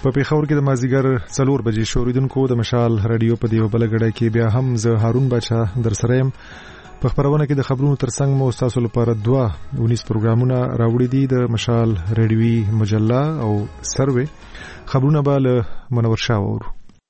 په پیښور کې د مازیګر 4 بجې شوریدونکو د مشال رادیو په دیو بلګړه کې بیا هم زه هارون بچا در سره يم. په خبرونه کې د خبرونو ترڅنګ مو تاسو لپاره 19 پروګرامونه راوړي دي د مشال رادیوي مجله او سروې. خبرونه به له منور شاه ورو.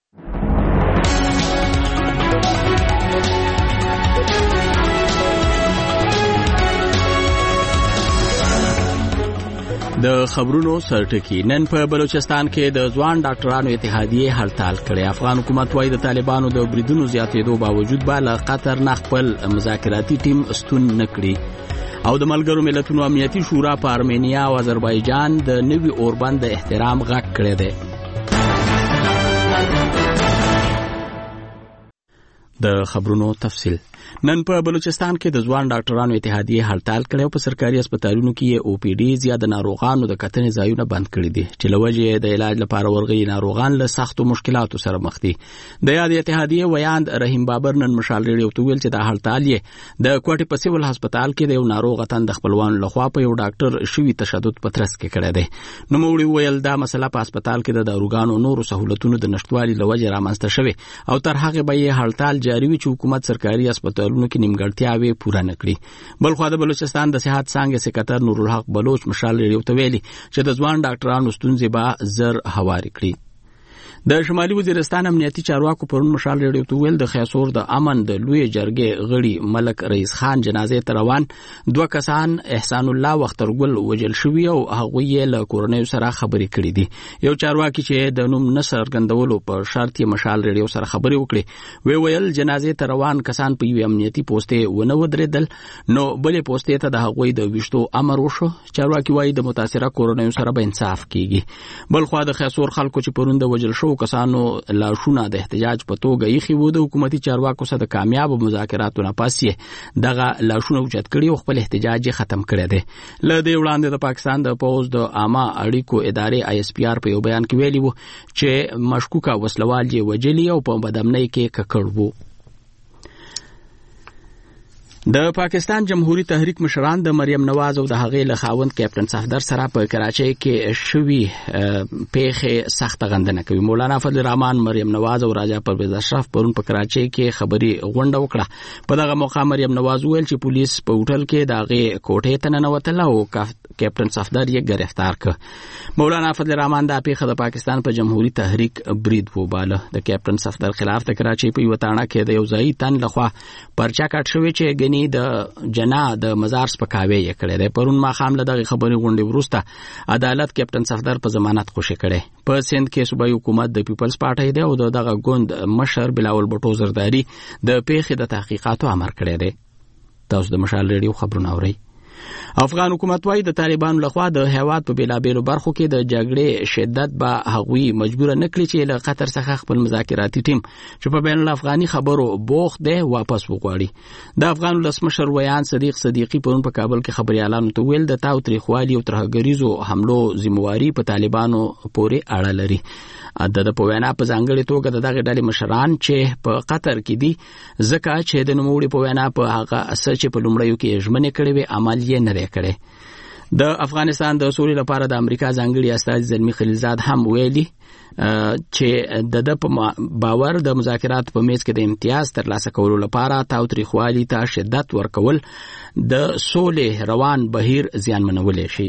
د خبرونو سرټکی. نن په بلوچستان کې د ځوان ډاکټرانو اتحادیه هړتال کړي. افغان حکومت وايي د طالبانو د بریدونو زیاتېدو باوجود به له قطر نه خپل مذاکراتي ټیم استون نکړي. او د ملګرو ملتونو امنیتي شورا په ارمینیا او آذربایجان د نوي اوربند د احترام غږ کړی دی. د خبرونو تفصیل. نن په بلوچستان کې د ځوان ډاکټرانو اتحادیه هړتال کړي او په سرکاري هسپتالونو کې او پی ډي زیات ناروغانو د کتنې ځایونه بند کړي دي چې لوجه د علاج لپاره ورغلي ناروغان له سختو مشکلاتو سره مخ دي. د یاد اتحادیه ویاند رحیم بابر نن مشال ریډیو ته ویل چې د هړتال یې د کوټې په سیول هسپتال کې د یو ناروغ تند خپلوان لخوا په یو ډاکټر شوی تشدد په ترڅ کې کړی دی. نو موږ ویل دا مسله په هسپتال کې د داروګانو نورو سہولتونو د نشټوالي لوجه رامنځته شوی او تر هغه به یې هړتال جاری وي چې حکومت سرکاري هسپتالونو کې نیمګړتیاوې پوره نکړي. بل خو د بلوچستان د صحت څنګه سکرټر نور الحق بلوچ مشال ریډیو ته ویلي چې د ځوان ډاکټرانو ستونزې به زر هواري کړي. د شمالي وزیرستان امنیتي چارواکو پرون مشال ریډیو ته ویل د خیاسور د امن د لوی جرګې غړي ملک رئیس خان جنازې ته روان 2 کسان احسان الله وخترګل وجل شوی او هغه یې له کورنۍ سره خبرې کړې دي. یو چارواکي چې د نوم نصر ګندولو په شرط یې مشال ریډیو سره خبرې وکړي ویل جنازې ته روان کسان په یو امنیتي پوسټه ونه ودرېدل نو بلې پوسټه ته د هغوی د وشتو امر وشو. چارواکي وایي د متاثره کورنۍ سره به انصاف کیږي. بل خو د خیاسور خلکو چې پرون د وجل شو کسانو لاشونه د احتجاج په توګه یې خو د حکومتي چارواکو سره د کامیاب مذاکراتو نه پاسې دغه لاشونه اوچت کړي او خپل احتجاج خاتم کړی دی. له دې وړاندې د پاکستان د پوز د عامه اړیکو ادارې آی اس پی آر په یو بیان کې ویلي وو چې مشکوکه وسلوال یې وجلی او په بدامنۍ کې ککړ وو. د پاکستان جمهوریت تحریک مشران د مریم نواز او د هغې له خاوند کیپټن صفدر سره په کراچۍ کې شوي پیښې سخت غندنه کوي. مولانا فضل الرحمن مریم نواز او راجا پرویز اشرف پرون په کراچۍ کې خبري غونډه وکړه. په دغه موقع مریم نواز ویل چې پولیس په هوټل کې د هغې کوټې ته ننوتل او کیپټن صفدر یې گرفتار کړ. مولانا فضل الرحمن دا پیښه د پاکستان په جمهوریت تحریک برید وباله. د کیپټن صفدر خلاف د کراچۍ په یو تاڼه کې د یو ځای تن لخوا پرچا کټ شوی چې د جنا د مزار سپکاوی یې کړی دی. پرون ماښام له دغه خبرې غونډې وروسته عدالت کیپټن صفدر په ضمانت خوشی کړی. په سند کې صوبایي حکومت د پیپلز پارټي دی او دغه ګوند مشر بلاول بټو زرداری د پیښې د تحقیقاتو امر کړی دی. تاسو د مشال ریډیو خبرونه اورئ. افغان حکومت وايي د طالبانو لخوا د هیواد په بیلابیلو برخو کې د جګړې شدت به هغوی مجبور نه کړي چې له قطر څخه خپل مذاکراتي ټیم چې په بین الافغاني خبرو بوخت دی واپس وغواړي. د افغان ولسمشر ویان صدیق صدیقی پرون په کابل کې خبريالانو ته ویل د تاوتریخوالي او ترهګریزو حملو ذمہواری په طالبانو پورې اړه لري. د په وینا په ځانګړي توګه د دغه ډلې مشران چې په قطر کې دي ځکه چې د نوموړي په وینا په هغه اثر چې په لومړیو کې ژمنې کړې وي عمل یې نه دی کړی. د افغانستان د سولې لپاره د امریکا ځانګړي استازي زلمی خلیلزاد هم ویلي چې د په باور د مذاکرات په میز کې د امتیاز ترلاسه کولو لپاره تاوتریخوالي ته شدت ورکول د سولې روان بهیر زیانمنولی شي.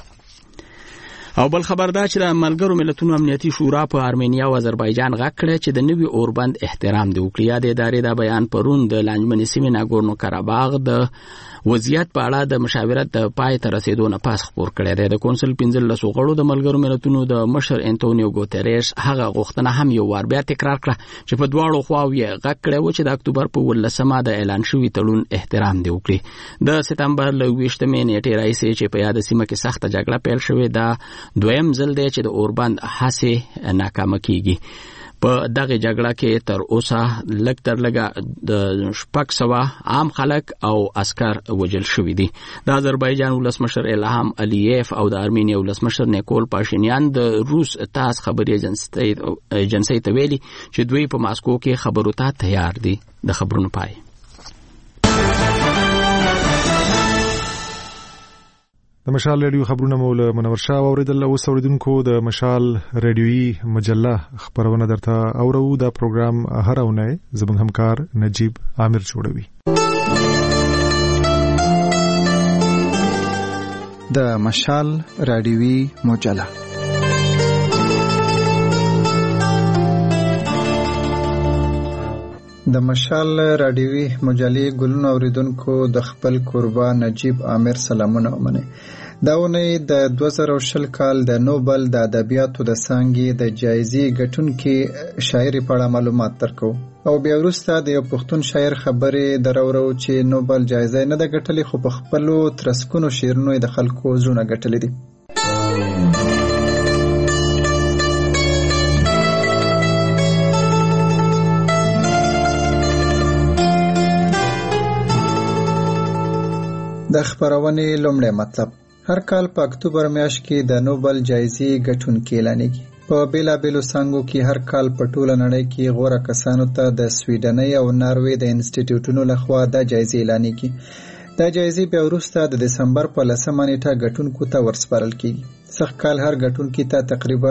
او بل خبر دا چې د ملګرو ملتونو امنیتي شورا په ارمینیا او آذربایجان غږ کړی چې د نوي اوربند احترام دی وکړي. د ادارې دا بیان پرون د لانجمنې سیمې ناګورنو کاراباغ د وضعیت په اړه د مشاورت د پای ته رسیدو نه پس خبر کړی دی. د کونسل 15 غړو د ملګرو ملتونو د مشر انټونیو ګوتریش هغه غوښتنه هم یو وار بیا تکرار کړه چې په دواړو خواوو یې غږ کړی و چې د اکتوبر په 18مه د اعلان شوي تړون احترام دی وکړي. د سپتمبر له 20مې نیټې راهیسې چې په یاد سیمه کې سخته جګړه پیل شوې ده دویم ځل دی چې د اوربند هڅې ناکامه کیږي. په دغه جګړه کې تر اوسه لږ تر لږه د 600 عام خلک او عسكر وژل شوي دي. د آذربایجان ولسمشر الهام الییف او د ارمینیا ولسمشر نیکول پاشینیان د روس تاس خبري ایجنسی ته ویلي چې دوی په ماسکو کې خبرو ته تیار دي. د خبرونو پای. د مشال رادیو خبرونه مول منور شاه اوریدل او اوریدونکو د مشال رادیوي مجله خبرونه درته اورو. دا پروګرام هر اونۍ زموږ همکار نجیب عامر جوړوي. د مشال رادیوي مجله د مشال رادیوي مجلې ګلونو اوریدونکو د خپل قربا نجیب عامر سلامونه ومنه. دا ونې د 2020 کال د نوبل د ادبیاتو د څانګې د جایزې ګټونکي شاعر په اړه معلومات درکو او بیا وروسته د یو پښتون شاعر خبرې درورو چې نوبل جایزه نه ده ګټلې خو په خپلو ترسکونو شعرونو د خلکو زړونه ګټلې دي. د خبرونې لومړی مطلب: هر کال په اکتوبر میاشت کې د نوبل جایزې ګټونکي اعلانېږي. په بیلابیلو څانګو کې هر کال په ټوله نړۍ کې غوره کسانو ته د سویډنۍ او ناروې د انسټیټیوټونو لخوا د جایزې اعلانېږي. دا جایزې بیا وروسته د دسمبر په 10مه نیټه ګټونکو ته ورسپارل کیږي. سږ کال هر ګټونکي ته تقریبا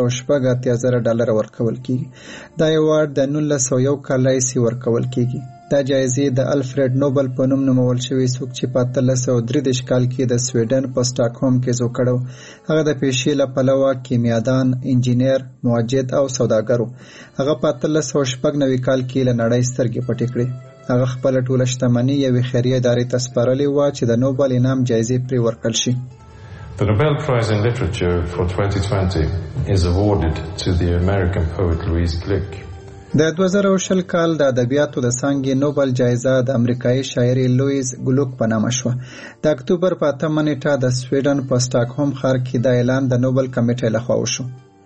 $980,000 ورکول کیږي. دا ایوارډ د 1901 کال راهیسې ورکول کیږي. دا جایزې د الفرید نوبل په نوم نومول شوی څوک چې په 1833 کال کې د سویډن په سټاکهولم کې زو کړو. هغه د پیشې له پلوه کیمیادان، انجینیر، موجد او سوداګر. هغه په 1890 کال کې له نړۍ سترګې پټې کړې. هغه خپل ټوله شتمني یوې خیریه ادارې ته سپارلې وه چې د نوبل انعام جایزې پرې ورکړل شي. The Nobel Prize in Literature for 2020 is awarded to the American poet Louise Glück. د 2020 کال د ادبیاتو د څانګې نوبل جایزه د امریکایي شاعرې لویز ګلوک په نامه شوه. د اکتوبر په 8مه نیټه د سویډن په سټاکهولم ښار کې دا اعلان د نوبل کمیټې لخوا وشو.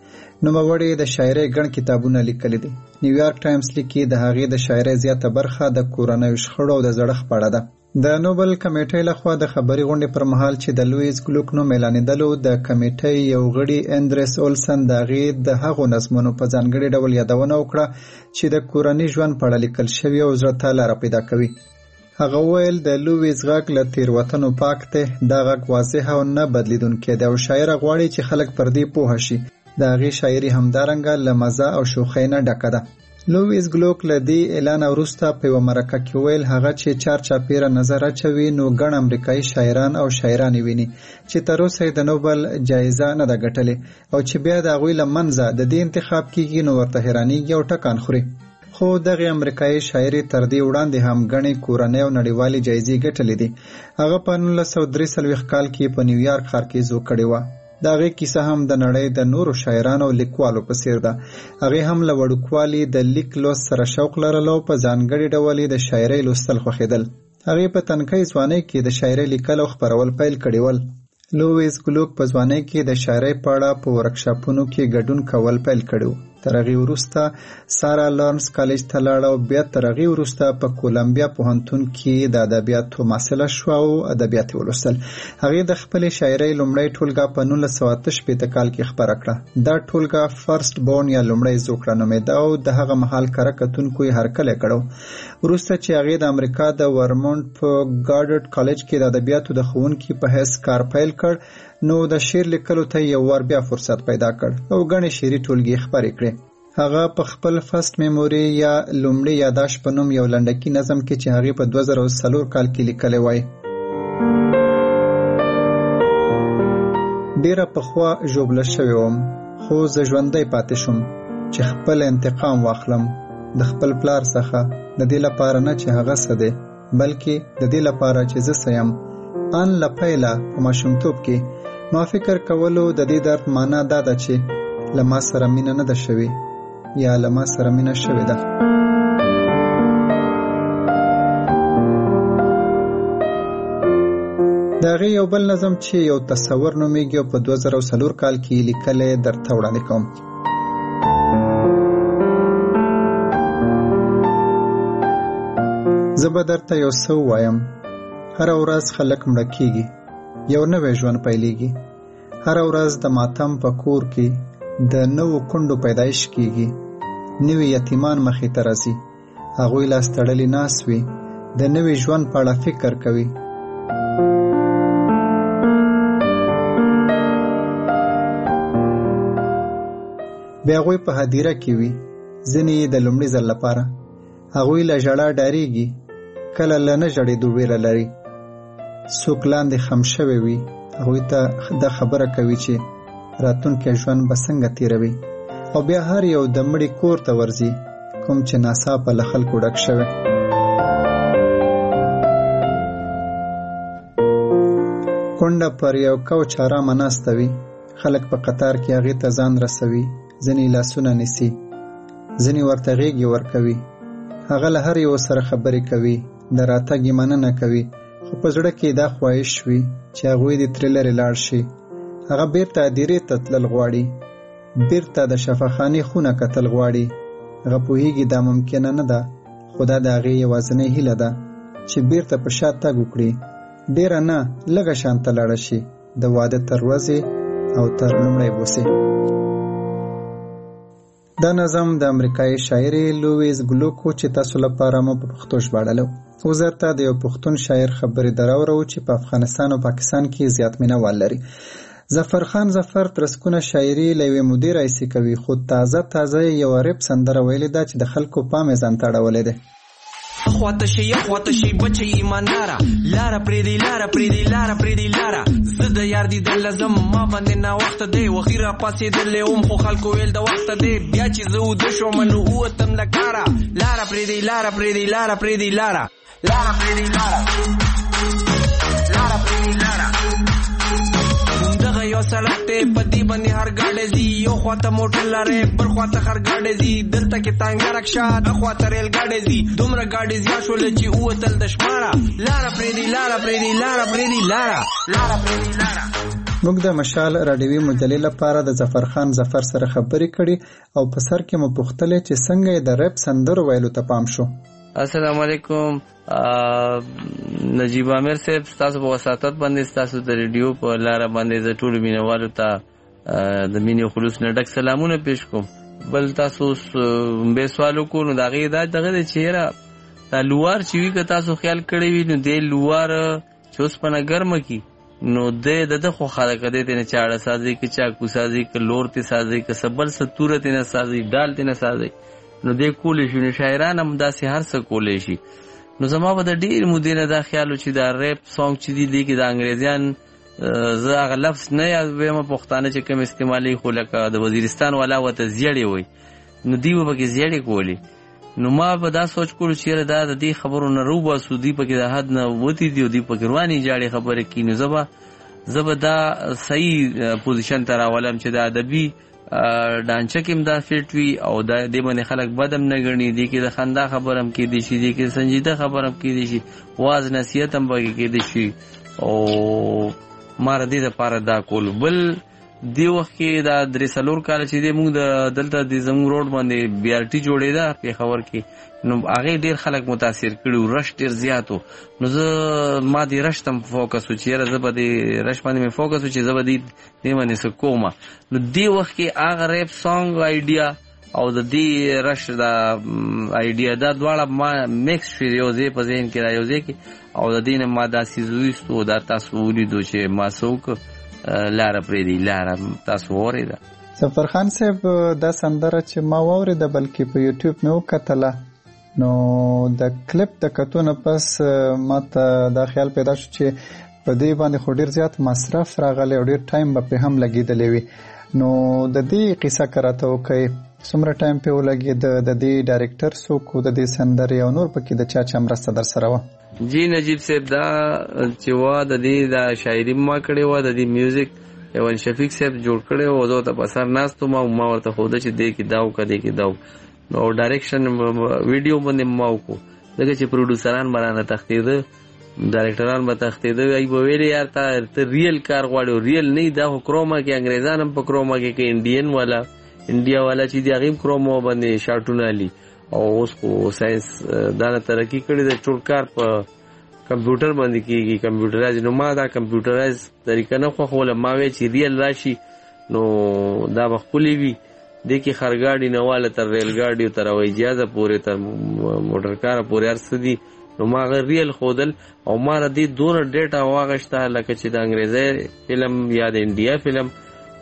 نوموړې د شاعرۍ ګڼ کتابونه لیکلي دي. نیویارک ټایمز لیکي د هغې د شاعرۍ زیاته برخه د کورنیو شخړو او د زړښت په اړه ده. د نوبل کمیټې لخوا د خبري غونډې پر مهال چې د لویز ګلوک نوم اعلانېدلو، د کمیټې یو غړي اندرس اولسن د هغې د هغو نظمونو په ځانګړي ډول یادونه وکړه چې د کورني ژوند په اړه لیکل شوي او زړه ته لاره پیدا کوي. هغه ویل د لویز غږ له تېروتنو پاک دی. دا غږ واضح او نه بدلیدونکی دی او شاعره غواړي چې خلک پر دې پوه شي. د هغې شاعري همدارنګه له مزه او شوخۍ نه ډکه ده. لویز ګلوک له دې اعلان وروسته په یوه مرکه کې ویل هغه چې چارچاپیره نظر اچوي نو ګڼ امریکایي شاعران او شاعرانې ویني چې تر اوسه یې د نوبل جایزه نه ده ګټلې او چې بیا د هغوی له منځه د دې انتخاب کیږي نو ورته حیرانېږي او ټکان خوري. خو دغې امریکایي شاعرې تر دې وړاندې هم ګڼې کورنۍ او نړیوالې جایزې ګټلې دي. هغه په 1943 کال کې په نیویارک ښار کې زو کړې وه. د هغې کیسه هم د نړۍ د نورو شاعرانو او لیکوالو په څیر ده. هغې هم له وړوکوالي د لیک لوست سره شوق لرلو په ځانګړي ډول د شاعرۍ لوستل خوښېدل. هغې په تنکۍ ځوانۍ کې د شاعرۍ لیکل او خپرول پیل کړي ول. لویز ګلوک په ځوانۍ کې د شاعرۍ په اړه په ورکشاپونو کې ګډون کول پیل کړي. تر هغې وروسته سارا لارنس کالج ته لاړه او بیا تر هغې وروسته په کولمبیا پوهنتون کې د ادبیاتو محصله شوه او ادبیات یې ولوستل. هغې د خپلې شاعرۍ لومړۍ ټولګه په 1988 کال کې خپره کړه. دا ټولګه فرست بورن یا لومړی زوکړه نومېده او د هغه مهال کره کتونکو یې هرکلی کړو. وروسته چې هغې د امریکا د ورمونټ په ګارډرډ کالج کې د ادبیاتو د ښوونکي په حیث کار پیل کړ نو د شعر لیکلو ته یو وار بیا فرصت پیدا کړ او ګڼې شعري ټولګې خپرې کړې. هغه په خپل فرست میموري یا لومړي یاداشت په نوم یو لنډکي نظم کې چې هغې په 2004 کال کې لیکلی وای: ډېره پخوا ژوبله شوې وم خو زه ژوندی پاتې شوم چې خپل انتقام واخلم د خپل پلار څخه، د دې لپاره نه چې هغه څه دی بلکې د دې لپاره چې زه څه یم. ان له پیله په ماشومتوب کې ما فکر کولو د دې درد معنا دا ده چې له ما سره مینه نه ده شوې یا له ما سره مینه شوې ده. د هغې یو بل نظم چې یو تصور نومیږي او په 2004 کال کې لیکلی درته وړاندې کوم. زه به درته یو څه ووایم. هره ورځ خلک مړه کیږي، یو نوی ژوند پیلېږي. هره ورځ د ماتم په کور کې د نوو کونډو پیدایش کیږي. نوي یتیمان مخې ته راځي، هغوی لاس تړلي ناست وي، د نوي ژوند په اړه فکر کوي. بیا هغوی په هدیره کې وي، ځینې د لومړي ځل لپاره. هغوی له ژړا ډارېږي، کله له نه ژړېدو ویره لري. څوک لاندې خم شوی وي، هغوی ته دا خبره کوي چې راتلونکی ژوند به څنګه تېروي، او بیا هر یو د مړي کور ته ورځي کوم چې ناڅاپه له خلکو ډک شوی. کونډه پر یو کوچ ارامه ناسته وي، خلک په قطار کې هغې ته ځان رسوي، ځینې لاسونه نیسي، ځینې ورته غېږې ورکوي. هغه له هر یو سره خبرې کوي، د راتګ یې مننه کوي، خو په زړه کې دا خواهش وي چې هغوی دې ترې لرې لاړ شي. هغه بیرته هدیرې ته تلل غواړي، بیرته د شفاخانې خونه کتل غواړي. هغه پوهېږي دا ممکنه نه ده، خو دا د هغې یوازینۍ هیله ده چې بیرته په شا تګ وکړي، ډېره نه لږه شانته لاړه شي د واده تر ورځې او تر لومړۍ بوسې. دا نظم د امریکایي شاعرې لویز ګلوکو چې تاسو لپاره مو په پښتو ژباړلو. اوس درته د یو پښتون شاعر خبرې دراوړو چې په افغانستان او پاکستان کې زیات مینهوال لري. ظفرخان ظفر ترسکونه شاعري له یوې مودې راهیسې کوي، خو تازه یوه ریپ سندره ویلې ده چې د خلکو پام یې ځان ته اړولی دی. خواته شي بچه ایمانداره، لاره پریدي لاره پریدي لاره پریدي لاره، زه د یار دیدن لازم ما باندې ناوخته دی، وخی را پاسېدلی وم خو خلکو ویل د وخته دی، بیا چې زه وده شوم نو ووتم له کاره، لاره پریدي لاره پریدي لاره پریدي لاره، لاره پریدي لاره لاره پریدي لاره. یو سړک دی په دې باندې هر ګاډی ځي، یو خواته موټر لري بل خواته هر ګاډی ځي، دلته کې تانګه رکشا د خواته ریل ګاډی ځي، دومره ګاډی زیات شول چې ووتل د شماره، لاره پریدي لاره پریدي لاره پریدي لاره، لاره پریدي لاره. موږ د مشال راډیوي مجلې لپاره د ظفرخان ظفر سره خبرې کړي او په سر کې مو پوښتلې چې څنګه یې د ریپ سندرو ویلو ته پام شو. السلام علیکم نجیب عامر صاحب، تاسو په وساتت باندې تاسو د ریډیو په لاره باندې د ټولو مینوالو ته د مینې خلوص نه ډک سلامونه پیش کوم. بل تاسو به سوالو کو نو دغه د چهره دا لوار چې وی که تاسو خیال کړی وي نو د لوار چې اوس په ګرمه کې نو د خو خلک دې نه چاړه سازي کې چاکو سازي کې لور ته سازي کې سبل ستورت نه سازي ډال ته نه سازي نو د کولې شو شاعران هم داسې هر څه کولې شي. نو زما به د ډیر مودې نه دا خیالو چې دا ریپ سانګ چې دی کې د انګریزیان زه هغه لفظ نه یادوم پښتانه چې کوم استعمالي خو لکه د وزیرستان والا وته زیړې وي نو دی به کې زیړې کولی. نو ما به دا سوچ کولو چې دا د دې خبرو نه روبا سودی په کې د حد نه وتی دی دی په ګروانی جاړي خبره کینو زبا دا صحیح پوزیشن تر اولم چې د ادبي ډانچه کې دا فټ وی او د دې باندې خلک بدم نه غني دي کې د خندا خبرم کې دي شي دي کې سنجیده خبرم کې دي شي واز نصیحت هم بګي کې دي شي او مار دې د پاره دا کول. بل دی وخت کې دا درې سلور کال چې موږ د دلته د زمو روډ باندې بي ار ټي جوړې ده په خبر کې نو هغه ډیر خلک متاثر کړي رش ډیر زیاتو. نو زه ما دې رش تم فوکس و چې زه به دې رش باندې مې فوکس و چې زه به دې باندې سکوما. نو دی وخت کې هغه ریپ سانګ آیډیا او د دې رش دا آیډیا دا دواړه ما میکس شوی یو ځای په ذهن کې را یو ځای کې او د دې نه ما دا سیزویستو دا تاسو ولیدو چې ما څوک لاره پریدي لاره تاسو وریده. ظفرخان صاحب دا سندره چې ما واوریده بلکې په یوټیوب مې وکتله نو د کلیپ د کتونه پس ما ته دا خیال پیدا شو چې په دې باندې خو ډیر زیات مصرف راغلی او ډیر ټایم به په هم لګیدلی وي. نو د دې قصه کراته وکړئ څومره ټایم په ولګید د دې ډایرکټر څوک د دې سندرې او نور پکې د چا مرسته در سره و؟ جی نجیب صاحب دا چې وا د دې د شاعري ما کړې و د دې میوزیک ایوان شفیق صاحب جوړ کړي او زه ته پسر ناستو ما ورته خوده چې دې کې داو کده کې داو نو ډایرکشن ویډیو باندې ما وکړو دغه چې پروډوسران مرانه تختید ډایرکټران به تختید ای په ویل یار ته ریل کار غواړو ریل نه دا کروما کې انګریزان هم په کروما کې انډین والا انډیا والا چې دی غیم کروما باندې شاټونه لی او اوس کو ساينس دا ترقی کړي د ټول کار په کمپیوټر باندې کیږي کمپیوټرایز. نو ما دا کمپیوټرایز طریقه نه خو ولا ما وی چې ریل راشي نو دا بخولي وي د کی خرګاډي نواله تر ریل ګاډي تر وای اجازه پورې تر موټر کار پورې ارسدي نو ما ریل خودل او ما ردی دور ډیټا واغشته لکه چې د انګریزي فلم یا د انډیا فلم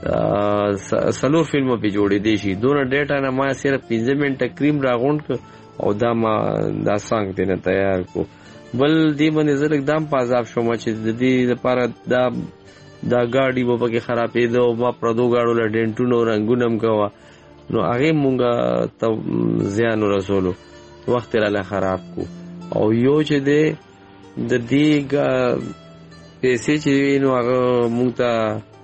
سلور فلمو په جوړې دي شي دونه ډیټا نه ما صرف 15 منټه کریم راغونډ او دا ما دا سانګ دینه تیار کو بل دی باندې زه اقدام پازاب شوم چې د دې لپاره دا گاډي وو پکې خرابې ده او ما پردو گاډو له ډینټونو رنگونم کوا نو هغه مونږه ته زیان رسولو وخت را خراب کو او یو چې د دې پیسې چې نو هغه مونږ ته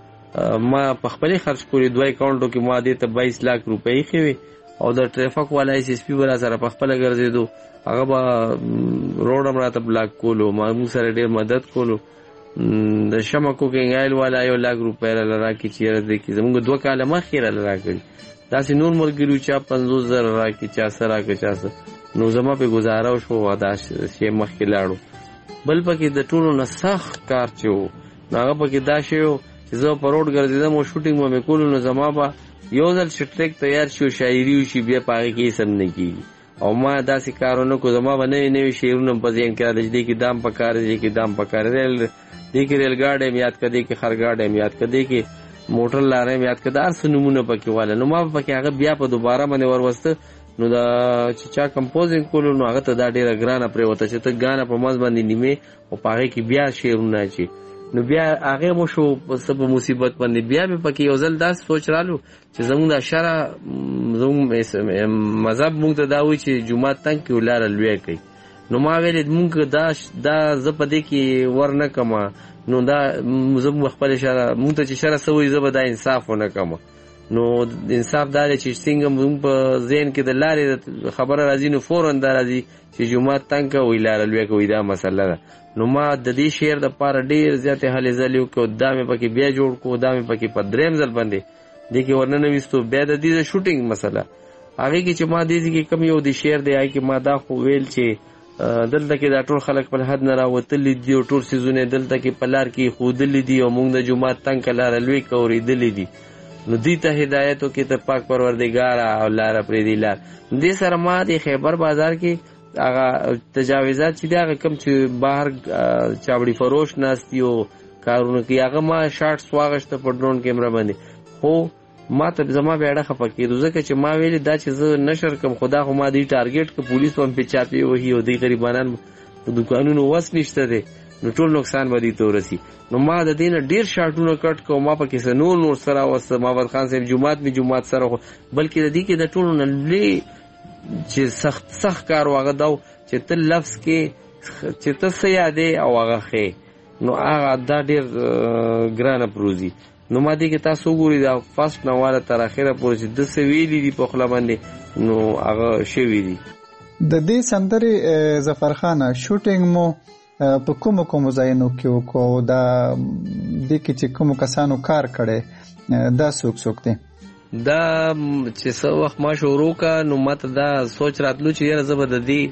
ما په خپل خرج کړی دوه اکاونټو کې ما دې ته 22 لک روپۍ خوي او د ټریفک والا اس پی ورا سره په خپل ګرځېدو هغه به روډ امراته بلاک کولو ما موږ سره ډېر مدد کولو د شمکو کې غایل والا 1 لک روپۍ لرا کې چیرې دې کې زموږ 2 کاله مخې را لرا کړی دا سي نور مرګرو چا 50000 را کې چا سره کې چا نو زما په گزاره شو دا شی مخې لاړو بل پکې د ټولو نسخ کار چو هغه پکې دا شی چې زه په روډ ګرځیدم او شوټینګ مې کولو نو زما به یو ځل شټریک تیار شو شاعري شي بیا پاره کې سم نه کیږي او ما داسې کارونه کو زما باندې نه شعرونه په ځین کې راځي کې دام پکار دي کې دام پکار دي کې ریل ګاډي یاد کړي کې خر ګاډي یاد کړي کې موټر لارې یاد کړي دار سنمونه پکې واله نو ما پکې هغه بیا په دوباره باندې ورسته نو دا چې چا کمپوزینګ کولو نو هغه ته دا ډیره ګرانه پرې وته چې ته غانا په مز باندې نیمه او پاره کې بیا شعرونه چی نو بیا هغه مو شو سبب مصیبت باندې بیا به پکې یو ځل دا سوچ رالو چې زموږ د شرع زموږ مذهب موږ ته دا وایي چې جمعه تنګ کې ولار لوي کوي نو ما ویل موږ دا زپدې کې ورنه کما نو دا زموږ خپل شرع موږ ته چې شرع سوې زبر دا انصاف ونه کما نو انصاف دار چې څنګه موږ په ذهن کې د لارې خبره راځي نو فورن دا راځي چې جمعه تنګ کې ولار لوي کوي دا مسله ده نو ما د دې شعر د پاره ډیر زیاته حل زلیو کو دامه پکې بیا جوړ کو دامه پکې په دریم ځل باندې د کې ورننه وستو بیا د دې شوټینګ مسله هغه کې چې ما دې کې کم یو د شعر دی هغه کې ما دا خو ویل چې دلته کې دا ټول خلک په حد نه راوتل دي او ټول سيزونه دلته کې پلار کې خودل دي او موږ د جمعه تنګ کلار لوي کورې دل دي نو دې ته هدایتو کې ته پاک پروردگار او لار پرې دی لار دې سره ما د خیبر بازار کې هغه تجاوزات چې دا کم چې بهر چاوړي فروش ناستیو کارونه کې هغه ما شارټ سواغشت په ډرون کیمرا باندې خو ما ته زما بیاړه خپکې ځکه چې ما ویل دا چې زه نشر کم خدا خو ما دې ټارګټ ک پولیس هم په چاپی وਹੀ او دې غریبانان په دکانونو وس نشته دي نو ټول نقصان باندې تورسي نو ما د دینه ډیر شارټونه کټ کو ما پکې نور سره وس محمد خان صاحب جمعات سره بلکې د دې کې د ټولو نه لې چې سخت کار واغه داو چې ته لفظ کې چې ته سیاده او هغه خې نو هغه دا ډیر ګرانه پروزي نو ما دې کې تاسو ګوري دا فرست نواله تر اخره پورې چې د سویلې دی په خپل باندې نو هغه شوی دی د دې سندرې ظفر خان شوټینګ مو په کوم ځایونو کې وکړو دا د کې چې کوم کسانو کار کړي دا څوک دي دا چې څو وخت ما شروع کا نو ماته دا سوچ راتلو چې یاره زبر د دې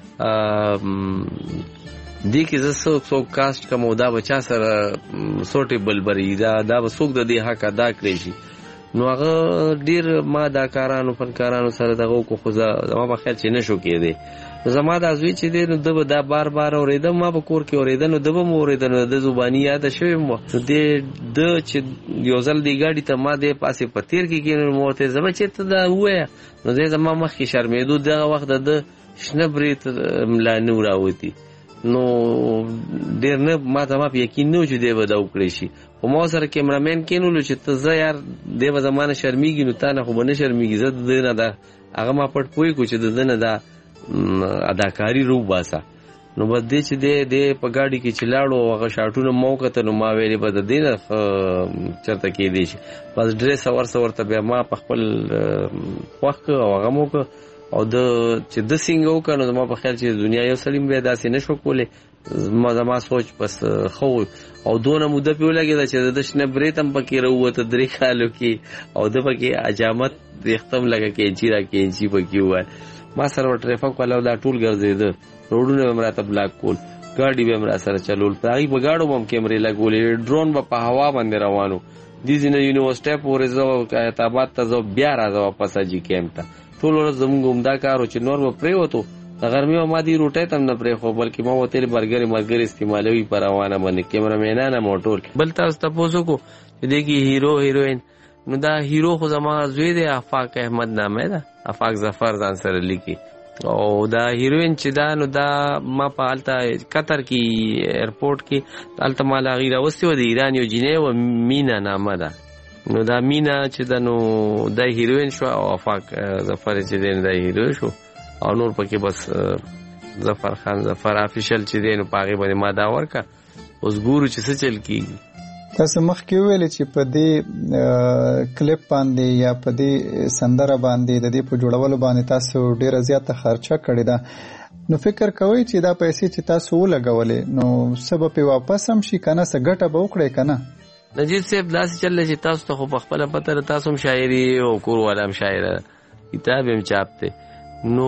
کې زه څوک کاست کوم دا بچا سره سوټیبل بری دا څوک د دې حق ادا کړی شي نو هغه ډیر ما دا کارانو فنکارانو سره دغه کو خو زما په خیال چې نشو کېده زما د ازوی چې دی نو د دا بار اوریدم ما په کور کې اوریدم نو دبه مو اوریدم د زبانی یاد شوی مو د چې یو ځل دی ګاډي ته ما د پاسه پتیر کې کینو موته زما چې ته دا وې نو زما مخ کې شرمېدو دغه وخت د شنبريت ملا نور راوتی نو ډیر نه ما ته ما یقین نو چې دی به دا وکړي شي خو ما سره کیمرامین کینولو چې ته زه یار دی به زمانه شرمېږي نو تا نه خو به نه شرمېږي زه د نه دا هغه ما پټ پوي کو چې د نه دا اداکاری رو باسا نو بس دې چې دې په گاډي کې چلاړو هغه شاټونه موقع ته نو ما ویلې به د دینه چرته کې دی شي بس ډریس ورته بیا ما په خپل وخت او هغه موقع او د چې د سنگو کنه ما په خیال چې دنیا یو سلیم به داسې نشو کوله ما سوچ بس خو او دونه مده په لګیدا چې د شنه بریتم پکې وروته درې کالو کې او د پکې اجامت ختم لګه کې چې را کې چې پکې وای ما سره ټریفک ولا دا ټول ګرځیدل روډونه مراته بلاک کول ګاډي به مرا سره چلول پای په ګاډو هم کیمرې لګولې ډرون په هوا باندې روانو د دې یونیورسيټي پورې زو کایتابات ته زو بیا راځو واپس اجي کېم ته ټول ورځ زموږ عمدا کارو چې نور به پریوتو د غرمې ما دي روټه تم نه پرې خو بلکې ما وته برګر استعمالوي پر روانه باندې کیمرامینانه موټول بل تاسو ته پوسو کو دغه هیرو هیروین نو دا هیرو خو زما زوی دی افاق احمد نامه ده، افاق ظفر ځان سره لیکي. او دا هیروین چې دا نو دا ما په الته قطر کې ایرپورټ کې الته مال غیره وستو د ایران یو جنې و مینا نامه ده. نو دا مینا چې دا نو د هیروین شو او افاق ظفر چې دی د هیرو شو او نور پکې بس ظفر خان ظفر افیشل چې دی نو پاغه باندې ما دا ورکا اوس ګورو چې څه چل کیږي. تاسو مخکې ویل چې په دې کلیپ باندې یا په دې سندره باندې د دې په جوړولو باندې تاسو ډیره زیاته خرچه کړې ده، نو فکر کوئ چې دا پیسې چې تاسو ولګولې نو سبب په واپس هم شي کنه، څه ګټه به وکړي کنه؟ نجیب صاحب داسې چل چې تاسو ته خو په خپل پته تاسو هم شاعري او کور والا هم شاعر، کتاب هم چاپته، نو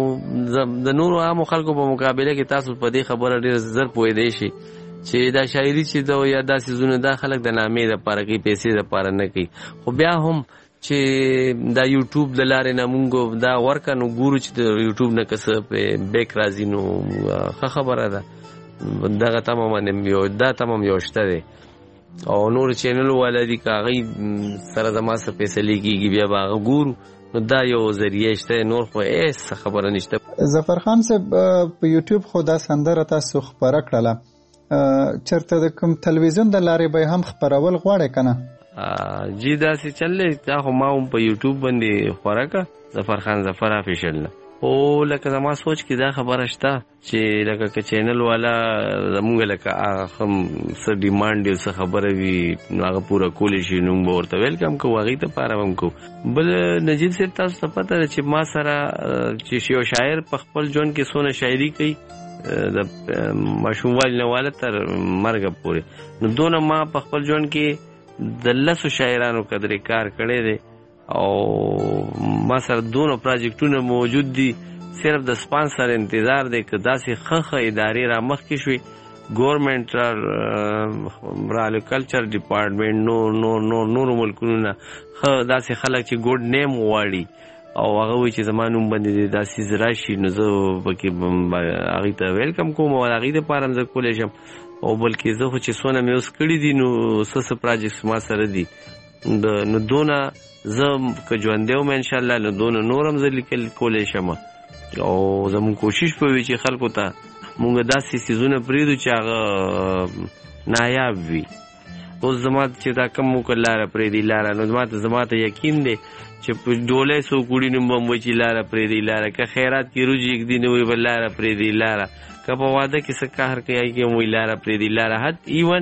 د نورو عام خلکو په مقابله کې تاسو په دې خبره ډیر زر پوي دی شي چې دا شاعري چې دا یا داسې زونه دا خلک د نامې د پاره کې پیسې د پاره نه کوي. خو بیا هم چې دا یوټیوب د لارې نه مونږ دا ورکه نو ګورو چې د یوټیوب نه کسه په بیک راځي نو ښه خبره ده. دغه تمام یو شته دی او نور چینل ولادي کاغی سره زما سره پیسې لګيږي بیا باغ ګورو نو دا یو ذریعہ شته، نور خو هیڅ خبره نشته. ظفر خان صاحب په یوټیوب خو دا سندره تاسو خبره کړله، چرته د کوم تلویزیون د لارې به هم خبرول غواړي کنه؟ جی دا سي چلې دا خو ما هم په یوټیوب باندې خوراکه ظفر خان ظفر افیشل نه او لکه زما سوچ کې دا خبره شته چې لکه که چینل والا زمونږ لکه هم څه ډیمانډ یو څه خبره وي نو هغه پوره کولی شي نو به ورته ویلکم کوو، هغې ته پاره هم کوو. بل نجیب صاحب تاسو ته پته ده چې ما سره چې یو شاعر په خپل ژوند کې څونه شاعري کوي د ماشوموالي نه واله تر مرګه پورې، نو دونه ما په خپل ژوند کې د 10 شاعرانو قدرې کار کړی دی او ما سره دونه پروجیکټونه موجود دي، صرف د سپانسر انتظار دی که داسې ښه ادارې را مخکې شوي ګورنمنټ را کلچر ډپارټمنټ نور ملکونو نه ښه داسې خلک چې ګوډ نیم غواړي او هغه وایي چې زما نوم باندې دا څیز راشي نو زه پکې هغې ته ویلکم کوم او هغې دپاره هم زه کولی شم او بلکې زه خو چې څونه مې اوس کړي دي نو څه پروجیکټس ما سره دي نو دونه زه که ژوندی وم انشاءالله نو دونه نور هم زه لیکل کولی شم او زمونږ کوشش به وي چې خلکو ته مونږ داسې څیزونه پرېږدو چې هغه نایاب وي. اوس زما چې دا کم وکړه لاره پرېږدي لاره نو زما ته یقین دی چې په ډولۍ څو کوړي نوم به م وایي چې لاره پرېږدي لاره، که خیرات کې روجي ږدي نو وایي به لاره پرېږدي لاره، که په واده کې څه قهر کوي هغې کې هم وایي لاره پرېږدي لاره، حد ایون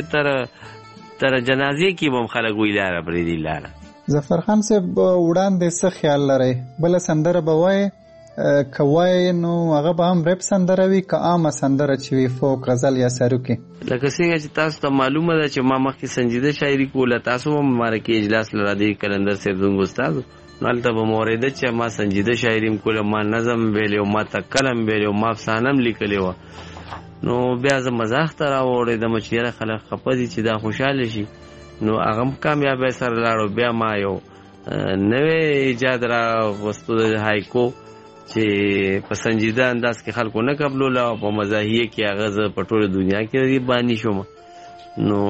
چې تر جنازې کې به هم خلک وایي لاره پرېږدي لاره. ظفر خان صاحب وړاندې څه خیال لرئ؟ بله سندره به وایې که وایې نو هغه به هم ریپ سندره وي که عامه سندره چې وي فوک غزل یا سروکي؟ لکه څنګه چې تاسو ته معلومه ده چې ما مخکې سنجیده شاعري کوله، تاسو هم مبارکي اجلاس لره دی کلندر صاحب زموږ استاد نو هلته به مو اورېده چې ما سنجیده شاعري هم کوله، ما نظم ویلی و، ما تکل هم ویلی و، ما افسانه هم لیکلې وه. نو بیا زه مزاح ته راوړېدم چې یاره خلک خفه دي چې دا خوشحاله شي، نو هغه هم کامیابۍ سره لاړو. بیا ما یو نوی ایجاد راوستو د هایکو چې په سنجیده انداز کې خلکو نه قبلوله او په مزاحیه کې هغه زه په ټوله دنیا کې د بانی شوم. نو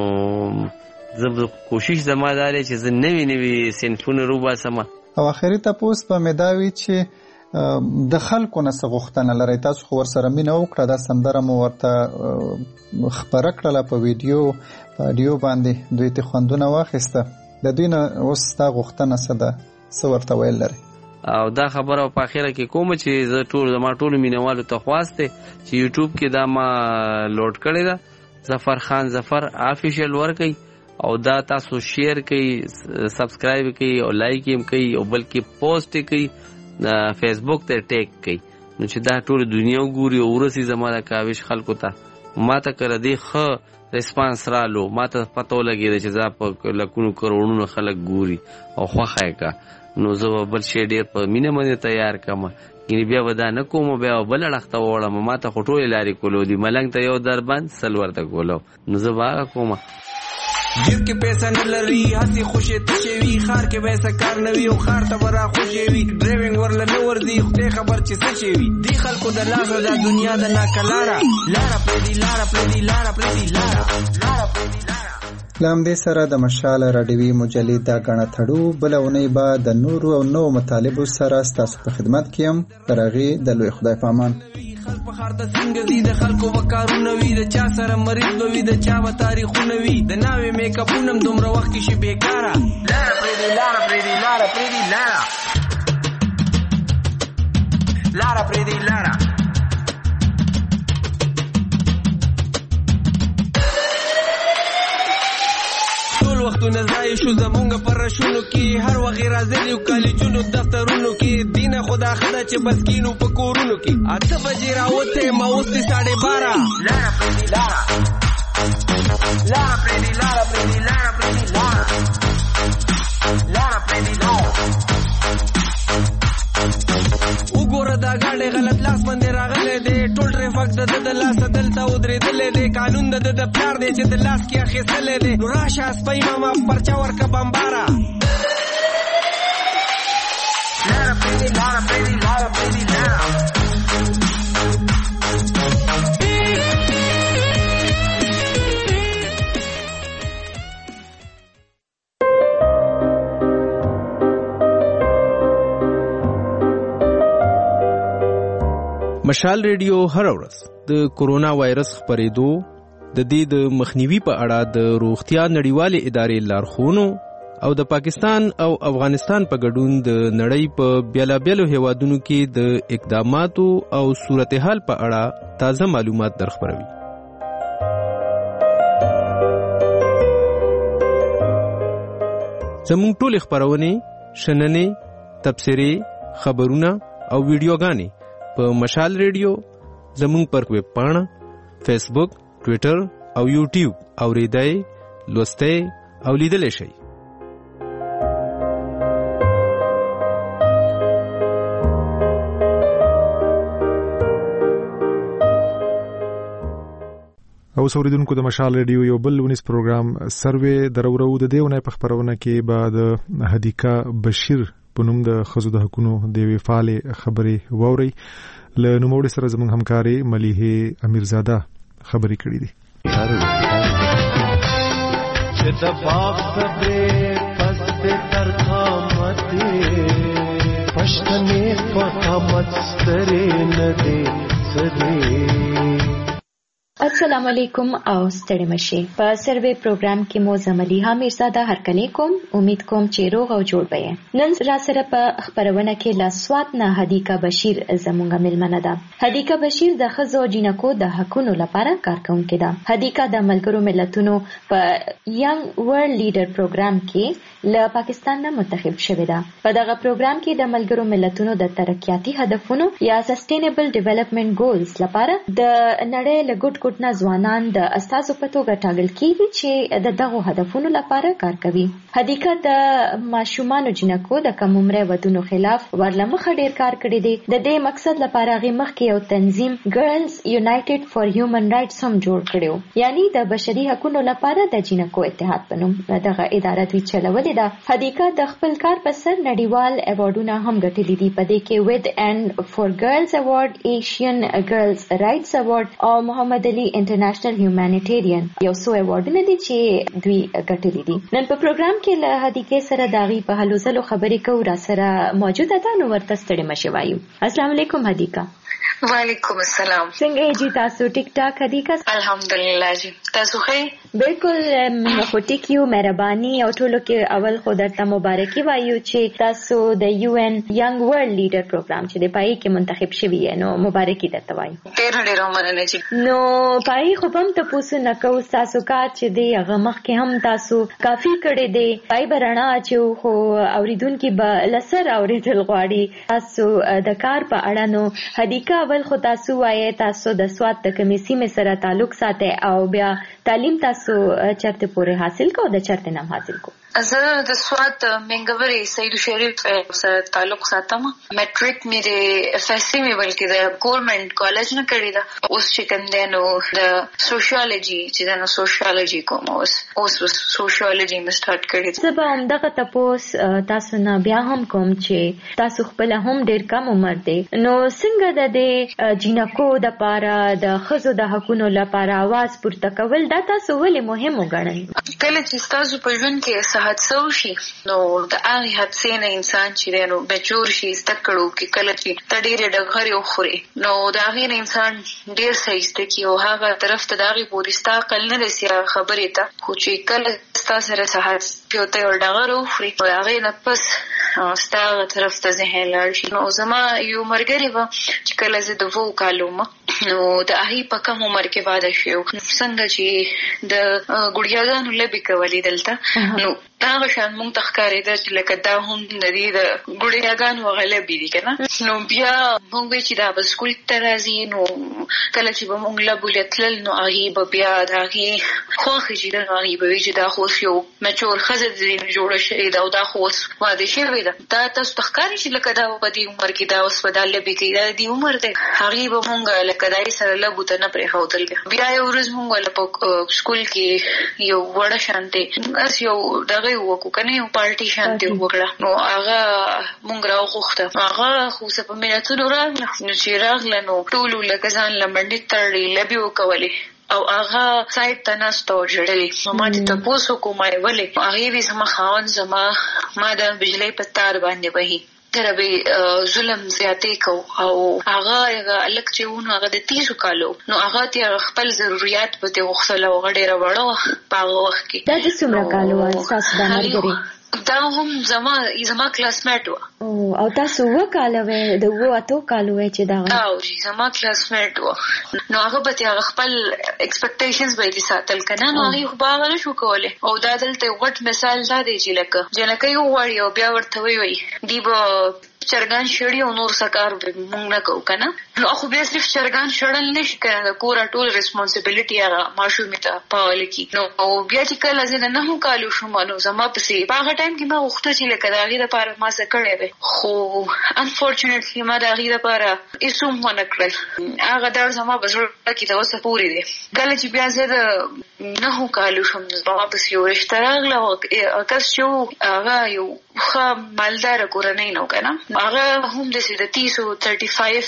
زه کوشش زما دا دی چې زه نوي صنفونه روباسم. او اخري تپوس په مې دا وي چې د خلکو نه څه غوښتنه لرئ؟ تاسو خو ورسره مینه وکړه، دا سندره مو ورته خپره کړله په ویډیو په اډیو باندې، دوی ته خوندونه واخیسته، د دوی نه اوس ستا غوښتنه څه ده؟ څه ورته ویل لرئ؟ او دا خبره په اخره کې کوم چې زه زما ټولو مینوالو ته خواست دی چې یوټیوب کې دا ما لوډ کړې ده ظفر خان ظفر افیشل ورکئ او دا تاسو شیر کوي، سبسکرایب کوي او لایک هم کوي او بلکې پوسټ کوي، فیسبوک ته ټیګ کوي، نو چې دا ټول دنیا وګوري او ورسي زما د کاوش خلکو ته. ما ته کړه دی ښه ریسپانس رالو، ما ته پته ولګېده چې دا په لکونو کروڑونو خلک ګوري او خوښه یې کا، نو زه بل شی ډېر په مینه باندې تیار کړم. یعنې بیا به دا نه کوم بیا بل اړخ ته وړم، ما ته خو ټولې لارې کولو دي، ملنګ ته یو در بند سل ورته کولو، نو زه به هغه کوم. جیب کې پیسې نه لري هسې خوشې تشې وي، ښار کې پیسې کار نه وي او ښار ته به را خوشې وي، ډرایوینګ ورله نه ورځي خدای خبر چې څه شي وي. دې خلکو د لاسه دا دنیا د ناکه لاره، لاره پرېږدي لاره پرېږدي لاره پرېږدي لاره پرېږدي لاره. لامدې سره د مشال راډیوي مجلې دا غاڼه تړو بل اونۍ به د نورو او نو مطالبو سره ستاسو په خدمت کې يم ترغه د لوی خدای پامان خلک په خار د څنګه دي د خلکو وکارونه وي د چا سره مریض وي د چا و تاریخونه وي د ناوې میک اپونم دومره وخت کې شي بیکاره لاره پریدي لاره پریدي لاره پریدي لاره لاره پریدي لاره وختونه ځای شو زمونږ پر راشونو کې هر وغه راځي کالجونو دفترونو کې دینه خدا خدا چې بس کینو په کورونو کې اته بجې راوته ما اوس 12:30 لاره پریدي لاره لاره پریدي لاره پریدي لاره پریدي لاره لاره پریدي لاره وګوره دا غاډه غلط لاس باندې راغله دي ټول ټریفک د لاس دلته ودرېدل دي قانون د پلار دی چې د لاس کې اخیستل دي نو راشه سپي ماما پرچا ورکا بمبارا لاره پریدي لاره پریدي لاره پریدي لاره مشال ریډیو هر ورځ د کورونا وایرس خپرېدو د دې د مخنیوي په اړه د روغتیا نړیوالې ادارې لارښوونو او د پاکستان او افغانستان په ګډون د نړۍ په بیلابیلو هیوادونو کې د اقداماتو او صورتحال په اړه تازه معلومات درخبروي. زموږ ټول خبرونه شننې تبصرې خبرونه او ویډیوګانې په مشال ریډیو زموږ پر ویب پاڼه فیسبوک ټوئیټر او یوټیوب اوریدای لوستئ او لیدلای شئ. او اوریدونکو د مشال ریډیو یو بل ونیس پروګرام سروې درورو د دیونه په خبرونه کې بعد هدیکا بشیر په نوم د خزو د حقوقو د وفاله خبري ووري له نوموړي سره زموږ همکاري مليحه امیرزاده خبري کړې دي. چې د باغ صبرې پس د ترخامته پښتنې په قامت سترې نه دي سدي. السلام علیکم او ستړي مشي. په سروې پروګرام کې مو مليحه امیرزاده هرکلی کوم. امید کوم چې روغ او جوړ به. نن را سره په خبرونه کې لاسوات نه هدیکا بشیر زموږه ملمنه ده. هدیکا بشیر د خزو جنکو د حقونو لپاره کار کوونکې ده. هدیکا د ملګرو ملتونو په ینګ ورلد لیډر پروګرام کې له پاکستان نه منتخب شوې ده. په دغه پروګرام کې د ملګرو ملتونو د ترقیاتي هدفونو یا سستینبل ډیولپمنٹ ګولز لپاره د نړۍ له ګډ نه ځوانان د استازو په توګه ټاکل کیږي چې د دغه هدفونو لپاره کار کوي. هدیکا د ماشومانو جنکو د کم عمره ودونو خلاف ورلمخه ډیر کار کړی دی. د دې مقصد لپاره غي مخکې یو تنظیم ګرلز یونایټډ فار هیومن رائټس هم جوړ کړو، یعنی د بشري حقوقو لپاره د جنکو اتحاد په نوم دغه اداره دوی چلولې ده. هدیکا د خپل کار په سر نړیوال ایوارډونه هم ګټلي دي. په دې کې ود اینڈ فار ګرلز ایوارډ، ایشین ګرلز رائټس ایوارډ او محمد علي انټرنیشنل هیومانیټیرین یو څو ایوارډونه دي چې دوی ګټلي دي. نن په پروګرام کې له هدیکې سره داغي په هلو ځلو خبرې کوو. را سره موجوده ده، نو ورته ستړي مشي وایو. السلام علیکم هدیکا. وعلیکم السلام. څنګه یې جی تاسو؟ ټیک ټاک هدیکا؟ الحمدلله جی. تاسو ښه؟ بالکل خو ټیک یو. مهرباني او ټولو کې اول خو درته مبارکي وایو چې تاسو د یو ان ینګ ورلد لیډر پروګرام چې د پای کې منتخب شوی یې، نو مبارکي درته وایو. ډېر مننه جی. نو پای خو هم تاسو نه کو تاسو کار چې دی هغه مخکې هم تاسو کافي کړی دی. پای برنا چې خو اوریدونکو به لسر اوریدل غواړي تاسو د کار په اړه. نو هدیکا اول خو تاسو وایي تاسو د سواد د کمیسي مې سره تعلق ساتي او بیا تعلیم تاسو چرته پورې حاصل کو، د چرته نام حاصل کو؟ زه د سوات منګوري سید شریف سره تعلق ساتم. میټریک مې د FSC مې بلکې د ګورنمنت کالج نه کړی دا. اوس چې کوم دی نو د سوشیالوجي چې دا سوشیالوجي کوم اوس سوشیالوجي مې سٹارټ کړی. زه به همدغه تاسو تاسو نه بیا هم کوم چې تاسو خپل هم ډیر کم عمر دی نو څنګه د دې جنکو د لپاره د ښځو د حقوقو لپاره आवाज پورته کول دا تاسو ولې مهم وګڼئ؟ کله چې تاسو په ژوند کې حادثه وشي نو د هغې حادثې نه انسان چې دی نو میچور شي زده کړو کې کله چې ته ډېرې ډغرې وخورې نو د هغې نه انسان ډېر څه زده کړي او هغه طرف ته د هغې پورې ستا عقل نه رسي هغه خبرې ته خو چې کله ستا سره څه حادثه ته یو ډغر وخوري نو د هغې نه پس ستا هغه طرف ته ذهن لاړ شي. نو زما یو ملګرې وه چې کله زه د 2 کالو وم نو د هغې په کم عمر کې واده شو څنګه چې د ګوړیاګانو لبې کولې دلته نو هغه شان مونږ ته ښکارېده چې لکه دا هم د دې د ګوړیاګانو هغه لبې دي که نه. نو بیا مونږ وی چې دا به سکول ته راځي نو کله چې به مونږ لبو له تلل نو هغې به بیا د هغې خوښې چې ده نو هغې به وي چې دا خو اوس یو مچور ښځه د دې نه جوړه شوې ده او دا خو اوس واده شوې ده. دا تاسو ته ښکاري چې لکه دا په دې عمر کې دا اوس به دا لبې کوي دا د دې عمر دی. هغې به مونږ لکه دای سره لبو ته نه پرېښودل. بیا یو ورځ مونږ په سکول کې یو وړه شانتې داسې یو دغه وکړو که نه یو پارټي شانتې وکړه نو هغه مونږ راوغوښته هغه خو څه په ملتونو راغله نو چې راغله نو ټولو لکه ځان له منډې تړلې لبې وکولې او هغه سایډ ته ناسته او ژړلې. نو ما دې تپوس وکړو ما یې ولې هغې وې زما خاوند ما د بجلۍ په تار باندې وهي کله به ظلم زیاتې کو او هغه هلک چې و نو هغه د 30 کالو نو هغه ته خپل ضرورت په دې غوښتل او هغه ډېره وړه وه په هغه وخت کې. دا د څومره کالو وه ستاسو دا ملګرې؟ دا هم زما کلاسمیټ وه. او تاسو 7 کاله وې د 8 کالو وې چې دا او زما کلاسمیټ وه نو هغه به هغه خپل ایکسپیکټیشنز به یې ساتل که نه نو هغې خو به هغه نه شو کولی. او دا دلته غټ مثال دا دی چې لکه جنکۍ وغواړي او بیا ورته ووایي دوی به چرګان شړي او نور څه کار به مونږ نه کوو که نه نو خو بیا صرف چرګان شړل نه شي که نه د کوره ټول ریسپانسبیلټي هغه ماشومې ته پاوله کي. نو بیا چې کله زه د 9 کالو شوم نو زما پسې په هغه ټایم کې ما غوښته چې لکه د هغې دپاره ما څه کړی دی خو انفارچونیټلي ما د هغې دپاره هېڅ هم ونه کړل. هغه درد زما په زړه کې تر اوسه پورې دی. کله چې بیا زه د 9 کالو شوم نو زما پسې یو رشته راغله او کس چې و هغه یو ښه مالداره کورنۍ نه و که نه هغه هم داسې د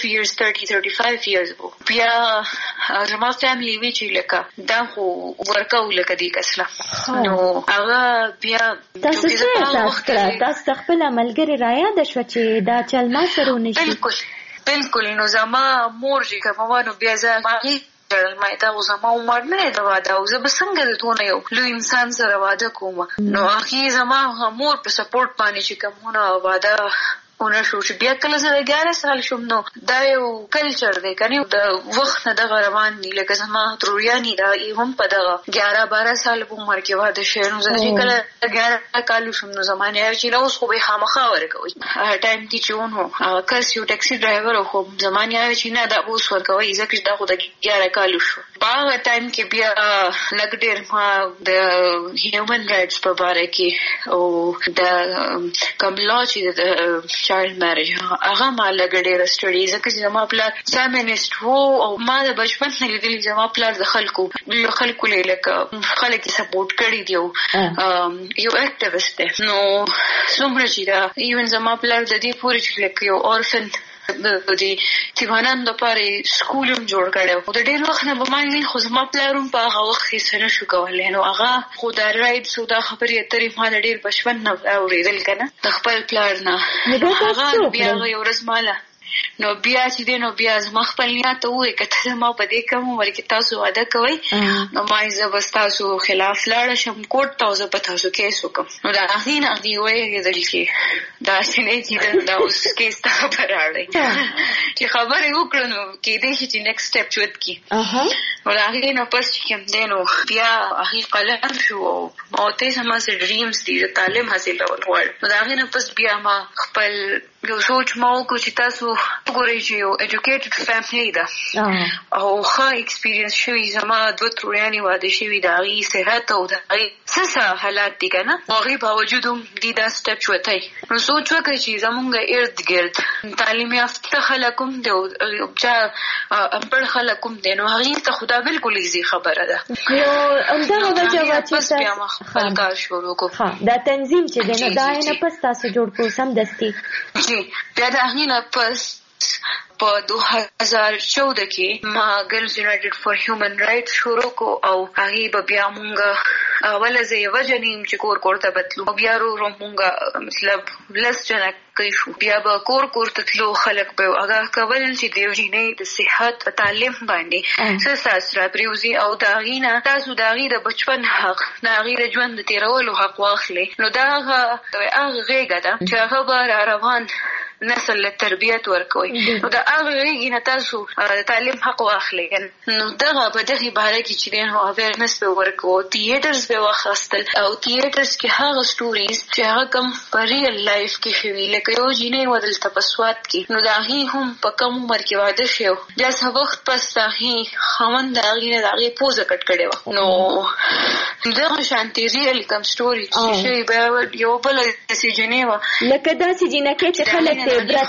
35 years وو. بیا زما فیملی وی چې لکه دا خو ورکو لکه دې کس له نو هغه بیا تاسو څه احساس کړه؟ تاسو خپله ملګرې رایاده شوه چې دا چل ما سره ونه شي؟ بلکل نو زما مور چې کومه وه نو بیا زه ما دا خو زما عمر نه دی د واده او زه به څنګه د دونه یو لوی انسان سره واده کوم نو هغې زما مور په سپورټ باندې چې کومونه واده ونه شو چې بیا کله زه د 11 سال شوم نو دا یو کلچر دی که نه د وخت نه دغه روان دي لکه زما تروریانې دا هم په دغه 11-12 سال په عمر کې واده شوی نو زه چې کله 11 کالو شوم نو زما نه چې نه اوس خو به یې خامخا ورکوئ. هغه ټایم کې چې و نو هغه کس یو ټکسي ډرایور و خو زما نه چې نه دا به اوس ورکوئ ځکه چې دا خو د 11 کالو شو. په هغه ټایم کې بیا لږ ډېر ما د هیومن رایټس په باره کې او د کوم لا چې د چایلډ میریج هغه ما لږ ډېره سټډي ځکه چې زما پلار فیمینسټ و او ما د بچپن نه لیدلي زما پلار د خلکو لکه خلک یې سپورټ کړي دي او یو اکټیویسټ دی. نو څومره چې دا ایون زما پلار د دې پورې چې لکه یو اورفن د تیوانانو دپاره سکول هم جوړ کړی و. د ډېر وخت نه به ما ویل خو زما پلار هم په هغه وخت کې څه نه شو کولی نو هغه خو دا رایټس او دا خبرې اترې ما د ډېر بچپن نه اورېدل که نه د خپل پلار نه. هغه بیا هغه یو ورځ ماله نو بیا چې دی نو بیا زما خپل نیت ته ووایي که ته زما په دې کم عمر کې تاسو واده کوئ نو ما زه به ستاسو خلاف لاړه شم کوټ ته او زه به تاسو کیس وکړم. نو د هغې نه هغې ویېدل چې داسې نه چې دا اوس کیس ته خبر راړئ چې خبرې وکړو نو کېدای شي چې نیکسټ سټیپ چود کړي. نو د هغې نه پس چې کوم دی نو بیا هغې قلم شو او ما ورته زما څه ډریمز دي د تعلیم حاصلول غواړم نو د هغې نه پس بیا ما خپل یو سوچ ما وکړو چې تاسو وګورئ چې یو ایجوکیټډ فیملی ده او ښه ایکسپیرینس شوي زما 2 ترویانې واده شوي د هغې صحت او د هغې څه حالات دي که نه او هغې باوجود هم دي دا سټپ شوتی نو سوچ وکړئ چې زمونږ ارد ګرد تعلیم یافته خلک هم دی او چا امپړ خلک هم دی نو هغې ته خو دا بلکل ایزي خبره ده نو همدغه وجه وه چې بیا ما خپل کار شروع کړو دا تنظیم چې دی نو دا یې نه پس تاسو جوړ کړو سمدستي بیا د هغې نه پس په 2014 کې ما ګرلز یونایټډ فار هیومن رایټس شروع کو او هغې به بیا مونږ اوله زه یوه جنې یم چې کور ته بتلو بیا ورو مونږ مطلب 10 جنه کوي شو بیا به کور ته تلو خلک به هغه کول چې د یو جینۍ د صحت تعلیم باندې څه ساس را پریوزي او د هغې نه تاسو د هغې د بچپن حق د هغې د ژوند د تېرولو حق واخلئ نو دا هغه غېږه ده چې هغه به را روان نسل له تربیت ورکوي نو د هغه غېږې نه تاسو د تعلیم حق واخلئ نو دغه په دغې باره کې چې دی نو اویرنس به ورکوو تیټرز به واخیستل او تیټرز کې هغه سټوریز چې هغه کوم په ریل لایف کې شوي لکه یو جینۍ وه دلته په سوات کې نو د هغې هم په کم عمر کې واده شوی بیا څه وخت پس د هغې خاوند د هغې نه د هغې پوزه کټ کړې وه نو دغه شانتې ریل کوم سټوري چې شوي بیا یو بله داسې جینۍ وه لکه داسې جینکۍ چې خلک عبرت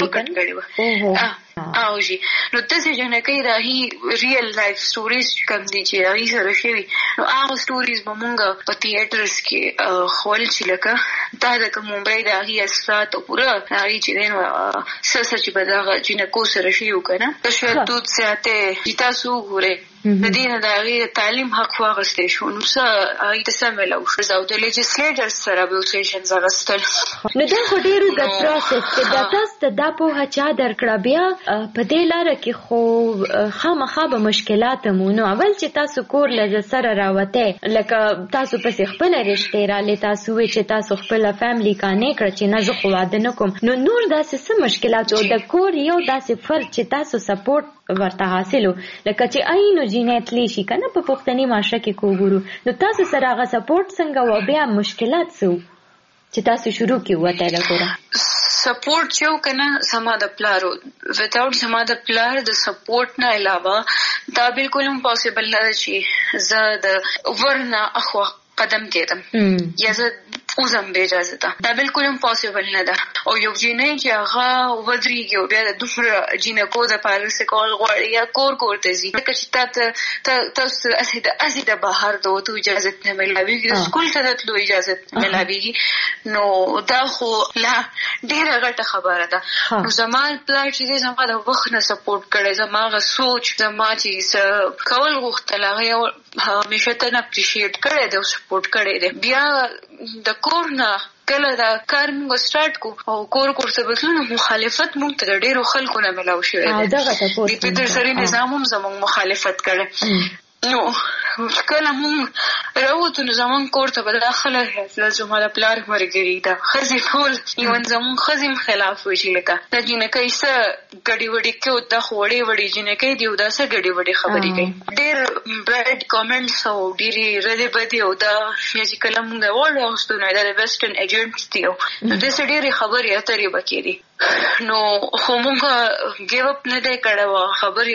واخلي او جی نو داسې جنکۍ د هغې ریل لایف سټوریز کوم دي چې هغې سره شوي نو هغه سټوریز به مونږ په تیټرز کې خول چې لکه دا د کوم ممبۍ د هغې اثرات او پوره هغې چې دی نو څه چې به دغه جنکو سره شوي وو که نه تشدد زیاتې چې تاسو وګورئ د دې نه د هغې د تعلیم حق واخیستی شو نو څه هغې ته څه میلاو شو او د لیجسلیټرز سره به یو سیشنز اخیستل نو دا خو ډېر اوږد پروسس دی دا تاسو ته دا پوهه چا درکړه بیا په دې لاره کې خو خامخا به مشکلات هم نو اول چې تاسو کور له سره راوتی لکه تاسو پسې خپله رشتې رالې تاسو وایي چې تاسو خپله فیملی قانع کړه چې نه زه خو واده نه کوم نو نور داسې څه مشکلات و د کور یو داسې فرد چې تاسو سپورټ ورته حاصلو لکه چې اینو جینۍ تلی شي که نه په پښتني معاشره کې کو ګورو نو تاسو سره هغه سپورټ څنګه و بیا مشکلات څه چې تاسو شروع کې وتی له کوره سپورټ چې و که نه زما د پلار وتاوټ زما د پلار د سپورټ نه علاوه دا بلکل هم پاسبل نه ده چې زه د ورنه اخوا قدم کېدم یا زه اوزم بې اجازه ته دا بلکل هم پاسبل نه ده او یو جینۍ چې هغه ودرېږي او بیا د دومره جینکو دپاره څه کول غواړي یا کور ته ځي ځکه چې تاسو ته هسې د بهر د وتو اجازت نه میلاوېږي د سکول ته د تلو اجازت نه میلاوېږي نو دا خو لا ډېره غټه خبره ده نو زما پلار چې دی زما د وخت نه سپورټ کړی زما هغه سوچ زما چې څه کول غوښتل هغه همیشه ته نه اپریشیټ کړی دی او سپورټ کړی دی بیا د کور نه کله دا کار موږ سټارټ کو او کور ته بتلو نو مخالفت موږ ته د ډېرو خلکو نه میلاو شوی دی د پیټرسري نظام هم زموږ مخالفت کړی نو کله موږ راووتو نو زموږ کور ته به دا خلک زما د پلار ملګري ده ښځې ټول ایون زموږ ښځې هم خلاف وي چې لکه دا جینکۍ څه ګډې وډې کوي دا خو وړې وړې جینکۍ دي او دا څه ګډې وډې خبرې کوي ډېر بیډ کامنټس او ډېرې ردې بدې او دا یا چې کله موږ د وړ اغوستو نو دا د ویسټرن ایجنټس دي او داسې ډېرې خبرې اترې به کېدې نو خو موږ ګیو اپ نه دی کړی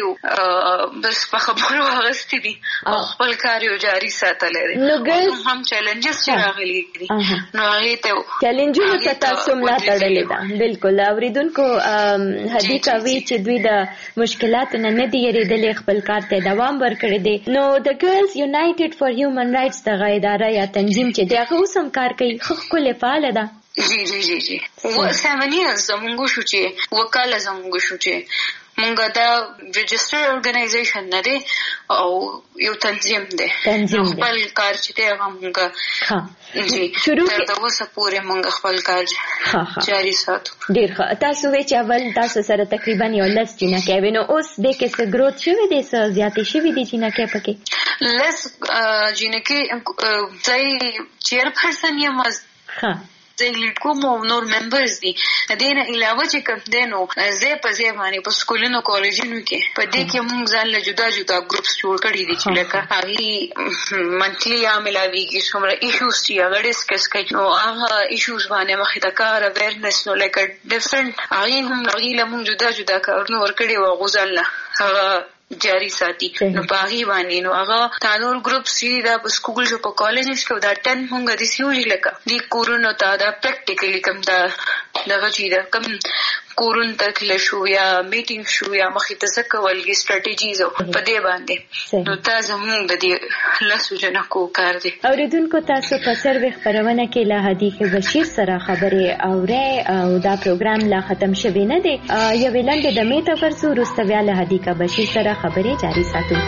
خبرې بس په خبرو اخیستې دي او خپل کار یو جاري ساتلی دی هم چیلنجز چې راغلي دي نو هغې ته چیلنجونو ته تاسو ملا تړلې ده بلکل اورېدونکو هدي کوي چې دوی د مشکلاتو نه نه دي یېرېدلې خپل کار ته دوام ورکړی دی نو د ګرلز یونایټډ فار هیومن رایټس دغه اداره یا تنظیم چې دی هغه اوس هم کار کوي ښه ښکلې فعاله ده جی 7 years زمونږ شو چې وکاله زمونږ شو چې مونږ دا رجسټر ارګنایزیشن نه دی او یو تنظیم دی خپل کار چې دی هغه مونږ جی تر د اوسه پورې مونږ خپل کار جاري ساتو ډېر ښه تاسو وایئ چې اول تاسو سره تقریبا یو 10 جینکۍ وې نو اوس دې کې څه ګروت شوی دی څه زیاتې شوي دي جینکۍ پکې 10 جینکۍ زه چیرپرسن یم زه لیډ کوم او نور ممبرز دي. دینه علاوه چې کوم دینو زه په ځای باندې په سکولونو کالجونو کې په دې کې موږ ځان له جدا جدا ګروپس جوړ کړي دي چې لکه هغه منتلی عاملاویږي څومره ایشوز چې هغه ډیسکس کوي نو هغه ایشوز باندې مخې ته کار اویرنس نو لکه ډیفرنٹ هغه هم هغه موږ جدا جدا کارونه ورکړي او غوځل هغه جاری ساتي نو باغی باندې نو هغه تانور ګروپ سی دا په سکول جو په کالج کې دا 10 مونږ د سیوجي لکه دی کورونو ته دا پریکټیکلی کوم دا دغه چی دا کوم کورون تکل شو یا میټینګ شو یا مخې ته څه کولګي سټریټیجیز په دې باندې نو تاسو موږ د دې لاسو جنا کو کار دي. اوریدونکو تاسو په سروې خبرونه کې له هدیه بشیر سره خبرې اورئ او دا پروګرام لا ختم شوی نه دی. یو ویلند د میټا ورسو رستویا له هدیه بشیر سره خبرې جاری ساتو.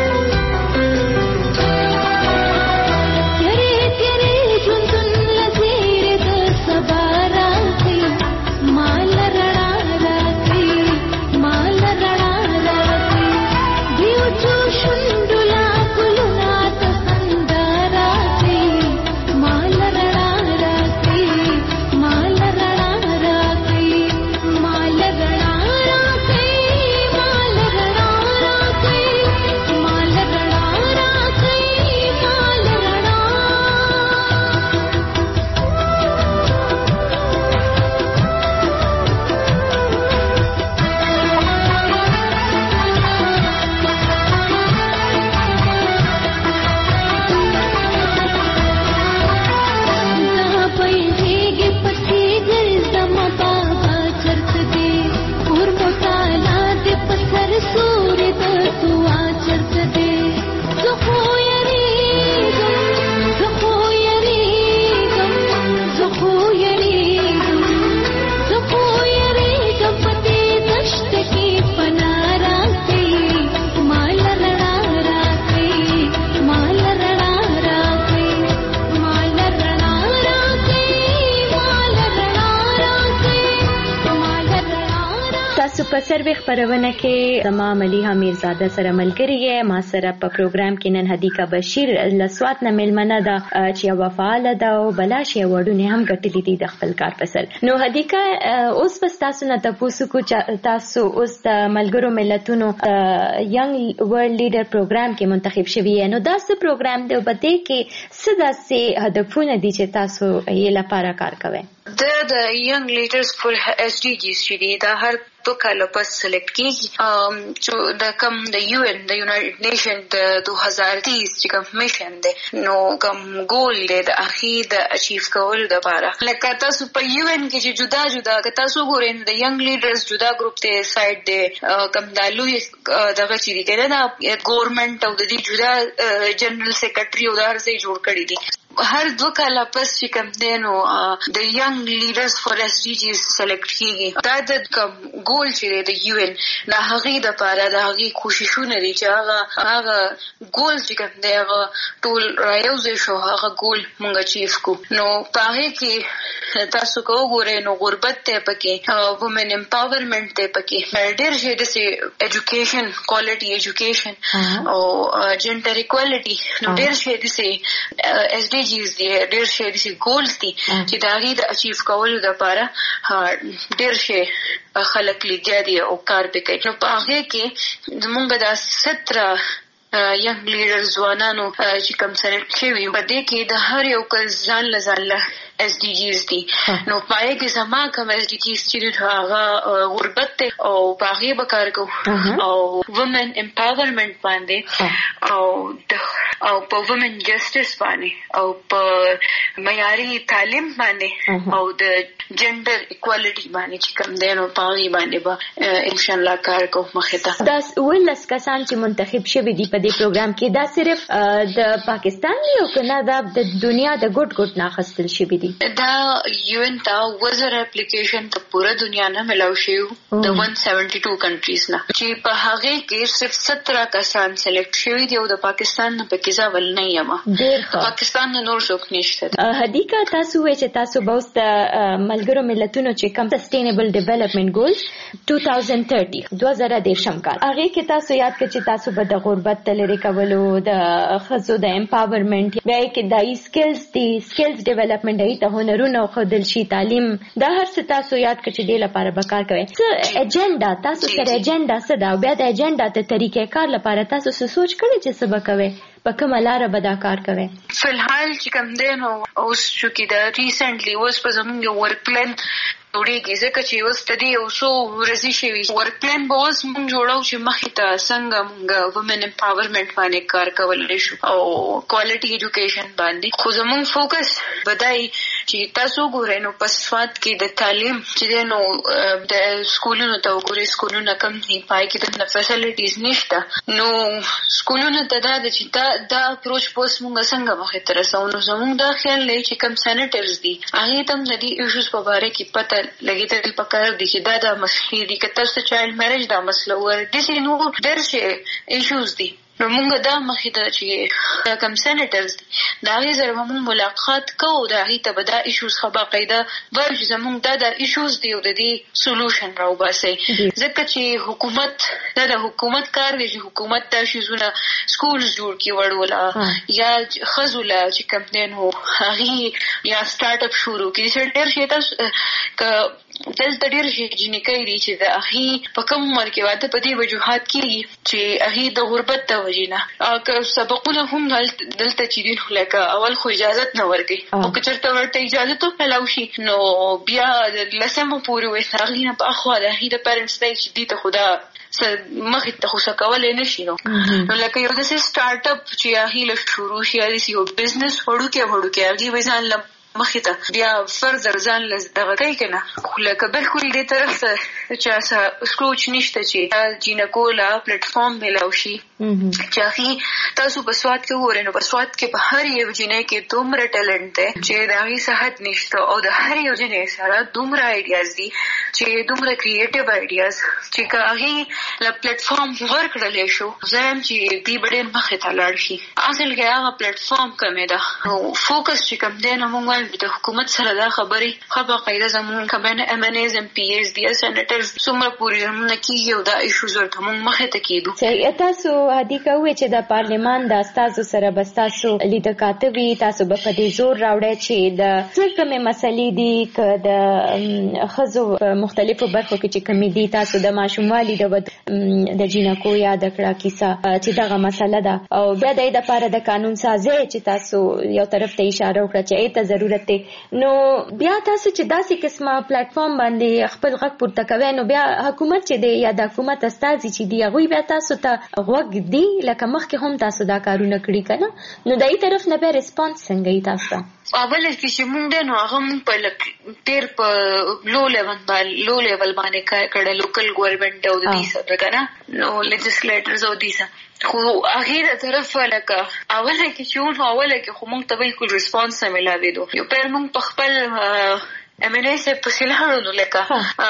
په سروې خبرونه کې زما ملیحه میرزاده سره ملګری یې ما سره په پروګرام کې نن هدیه بشیر لسوات نه ملمنه ده چې یو فعال ده او بلا شی وړونه هم ګټلې دي د خپل کار په سر. نو هدیه اوس په تاسو نه تاسو کو تاسو اوس د ملګرو ملتونو ینګ ورلد لیډر پروګرام کې منتخب شوی نو دا څه پروګرام دی او په دې کې څه داسې هدفونه دي چې تاسو یې لپاره کار کوئ؟ د ینګ لیډرز فور SDGs چې دی دا هر 2 کال پس سلیکټ کیږي چې د کم د UN د یونایټډ نیشن د 2030 چې کوم میشن دی نو کوم ګول دی د اخی د اچیو کولو لپاره لکه تاسو په UN کې چې جدا جدا که تاسو ګورئ د ینګ لیډرز جدا ګروپ ته سایډ دی کوم د لوی دغه چې دی کنه دا ګورنمنت او د دې جدا جنرال سیکریټری او دار سي جوړ کړی دي هر 2 کال پس چې کوم دی نو د ینګ لیډرز فور SDGs سلیکټ کیږي دا د کوم ګول چې د UN د هغې د لپاره د هغې کوششونه دي چې هغه ګول چې کوم دی هغه ټول رايوځای شو هغه ګول مونږ اچیو کو نو په هغې کې تاسو کو وګورئ نو غربت ته پکې وومن امپاورمنٹ ته پکې ډېر شي د ایجوکیشن کوالټي ایجوکیشن او جنډر ایکوالټي نو ډېر شي د SDGs دي ډېر شي د ګولز دي چې د هغې د اچیو کولو لپاره ډېر شي خلک لګیا دي او کار به کوي نو په هغه کې زمونږ د 17 ینګ لیډر ځوانانو چې کوم سره شوي په دې کې د هر یو کس ځان له SDGs دي نو پای کې زما کوم SDGs چې هغه غربت ته او باغې بکار کو او وومن امپاورمنٹ باندې او په وومن جسټس باندې او په معیاري تعلیم باندې او د جنډر ایکوالټي باندې چې کوم دی نو باغې باندې به ان شاء الله کار کوم مخه ته. دا ولس کسان چې منتخب شوي دي په دې پروګرام کې دا صرف د پاکستان دی او کنه دا د دنیا د ګډ نه خستل شوي دي؟ دا UN تا وزر اپلیکیشن ته پورا دنیا نه ملاو شیو د 172 کنټریز نه چې په هغه کې صرف 17 کسان سلیکټ شوي دي او د پاکستان نه پکې کې ځول نه یم پاکستان نه نور څوک نشته. هدیکا تاسو وایئ چې تاسو به اوس د ملګرو ملتونو چې کوم سسټینبل ډیولپمنٹ ګولز 2030 کال هغه کې تاسو یاد کړئ چې تاسو به د غربت لري کولو د خزو د امپاورمنت بیا کې د سکلز ډیولپمنٹ دی ته هنرونه خودل شي تعلیم دا هر څه تاسو یاد کړئ چې د لپاره به کار کوي. څه ایجنډا تاسو سره ایجنډا څه دا بیا د ایجنډا ته طریقې کار لپاره تاسو څه سوچ کړی چې څه به کوئ په کومه لاره به دا کار کوئ؟ فلحال چې کوم دی نو اوس چې دا ریسنټلی اوس په زموږ ورک پلان جوړیږي ځکه چې اوس د دې یو څو ورځې شوي ورک پلان به اوس موږ جوړو چې مخې ته څنګه موږ وومن امپاورمنټ باندې کار کولی شو او کوالټي ایجوکیشن باندې. خو زموږ فوکس بدای چې تاسو ګورئ نو په سواد کې د تعلیم چې دی نو د سکولونو ته وګورئ سکولونه کم دي پای کې د فیسلیټیز نشته نو سکولونو ته دا دا اپروچ پوس موږ څنګه مخې ته رسو. نو زموږ دا خیال دی چې کم سینیټرز دي هغې ته هم د دې ایشوز په باره کې پته لګېدل پکار دي چې دا مسلې دي که تاسو چایلډ میرج دا مسله ووایئ داسې نور ډېر شی ایشوز دي نو موږ دا مخې ته چې دا کم سینیټرز دي د هغې سره به موږ ملاقات کوو د هغې ته به دا ایشوز ښه باقاعده وایو چې زموږ دا ایشوز دي او د دې سولوشن راوباسئ ځکه چې حکومت دا د حکومت کار دی چې حکومت دا شیزونه سکولز جوړ کړي وړوله یا ښځو له چې کوم دی نو هغې یا سټارټ اپ شروع کړي داسې ډېر شی تاسو دلته ډېر شي جنکۍ دي چې د هغې په کوم عمر کې واده په دې وجوهات کېږي چې هغې د غربت د وجې نه که سبقونه هم دلته چې دي لکه اول خو اجازت نه ورکوي او که چېرته ورته اجازت ومیلاو شي نو بیا د 10مه پورې وایي هغې نه په اخوا د هغې د پیرنټس دی چې دې ته خو دا مخې ته خو څه کولی نه شي نو لکه یو داسې سټارټ اپ چې هغې له شروع شي یا داسې یو بزنس وړوکی هغې به ځان له مخې ته بیا فردر ځان له دغه کوي که نه خو لکه بالکل دې طرف ته چا سکروچ نشته چې جینکو له پلیټفارم میلاو شي چې هغې تاسو په سواد کې وګورئ نو په سواد کې په هر یو جینۍ کې دومره ټیلنټ دی چې د هغې صحت نشته او د هر یو جینۍ سره دومره آیډیاز دي چې دومره کریټیو آیډیاز چې که هغې له پلیټفارم ورکړلی شو زه یم چې دوی به ډېر مخې ته لاړ شي. اصل کې هغه پلیټفارم کمې ده نو فوکس چې کوم دی نو موږ د حکومت سره دا خبرې ښه باقاعده زموږ کمباین MNAs MPAs دي سینیټرز څومره پورې زموږ نه کېږي او دا ایشوز ورته موږ مخې ته کېدو. صحیح. تاسو هدیکه ووایئ چې د پارلمان د استازو سره به ستاسو لیده کاته وي تاسو به په دې زور راوړئ چې د څه کومې مسلې دي که د ښځو په مختلفو برخو کې چې کومې دي تاسو د ماشوموالي د جینکو یاد کړه کیسه چې دغه مسله ده او بیا د دې دپاره د قانون سازۍ چې تاسو یو طرف ته اشاره وکړه چې ای ته ضرورت نو بیا تاسو چې داسې قسمه پلیټفارم باندې خپل غږ پورته کوئ نو بیا حکومت چې دی یا د حکومت استازي چې دي هغوی بیا تاسو ته غوږ دي لکه مخکې هم تاسو دا کارونه کړي که نه نو د دې طرف نه بیا ریسپانس څنګه یي تاسو ته؟ اوله کې چې مونږ دی نو هغه مونږ په ډېر په لو لیول باندې کار کړی لوکل ګورنمنټ او د دې سره که نه نو لیجسلیټرز او دې سره خو هغې د طرفه لکه اوله کې چې اوله کې خو مونږ ته بالکل ریسپانس نه میلاوېدو یو پیل مونږ په خپل MNA صاحب پسې لاړو نو لکه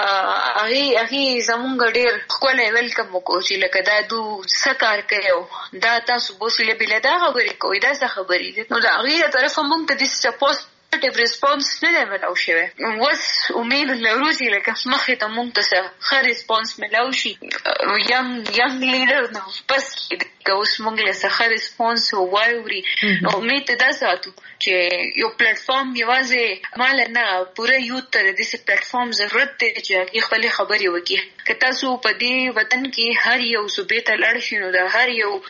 هغې زمونږ ډېر ښکلی ویلکم وکړو چې لکه دا دو څه کار کوي دا تاسو بوسله بېله دا خبرې کوئ دا څه خبرې دي نو د هغې د طرفه مونږ ته داسې پوزټیو ریسپانس نه دی میلاو شوی. اوس امید لرو چې لکه مخې ته مونږ ته ښه ریسپانس میلاو شي ینګ لیډر نه بس که اوس مونږ له څه ښه ریسپانس واوري نو امید ته دا ساتو چې یو پلیټفارم یوازې ماله نه پوره یوت ته د داسې پلیټفارم ضرورت دی چې هغې خپلې خبرې وکړي که تاسو په دې وطن کې هر یو صوبې ته لاړ شئ نو د هر یو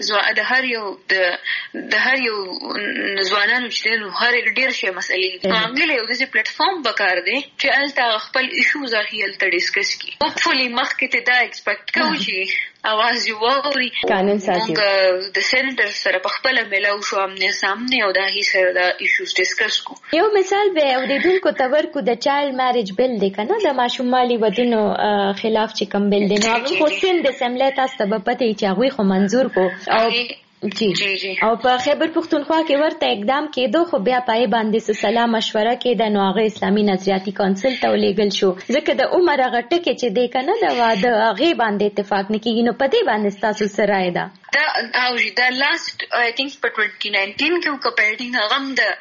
ځوانانو چې دی نو ډېر شی مسلې دي نو هغې له یو داسې پلیټفارم پکار دی چې هلته خپل ایشوز هغې هلته ډسکس کړي. هوپفولي مخکې ته دا ایکسپیکټ کوو چې اواز یې واوري موږ د سینیټر سره په خپله میلاو شو آمنے سامنے او د هغې سره دا ایشوز ډسکس کو. یو مثال به اورېدونکو ته ورکو د چایلډ میرج بل دی که نه د ماشوموالي ودونو خلاف چې کوم بل دی نو هغه خو سند اسمبلی تاسو ته به پته وي چې هغوی خو منظور کو او جی او په خیبر پختونخوا کې ورته اقدام کېدو خو بیا پای باندې سلا مشوره کې د نوغه اسلامي نظریاتي کونسل ته ولېږل شو ځکه د عمر غټه کې چې د کنه د واده هغه باندې اتفاق نه کیږي نو په دې باندې تاسو سره رائے ده دا لاست آی تھنک په 2019 کې کپړډینګ غم د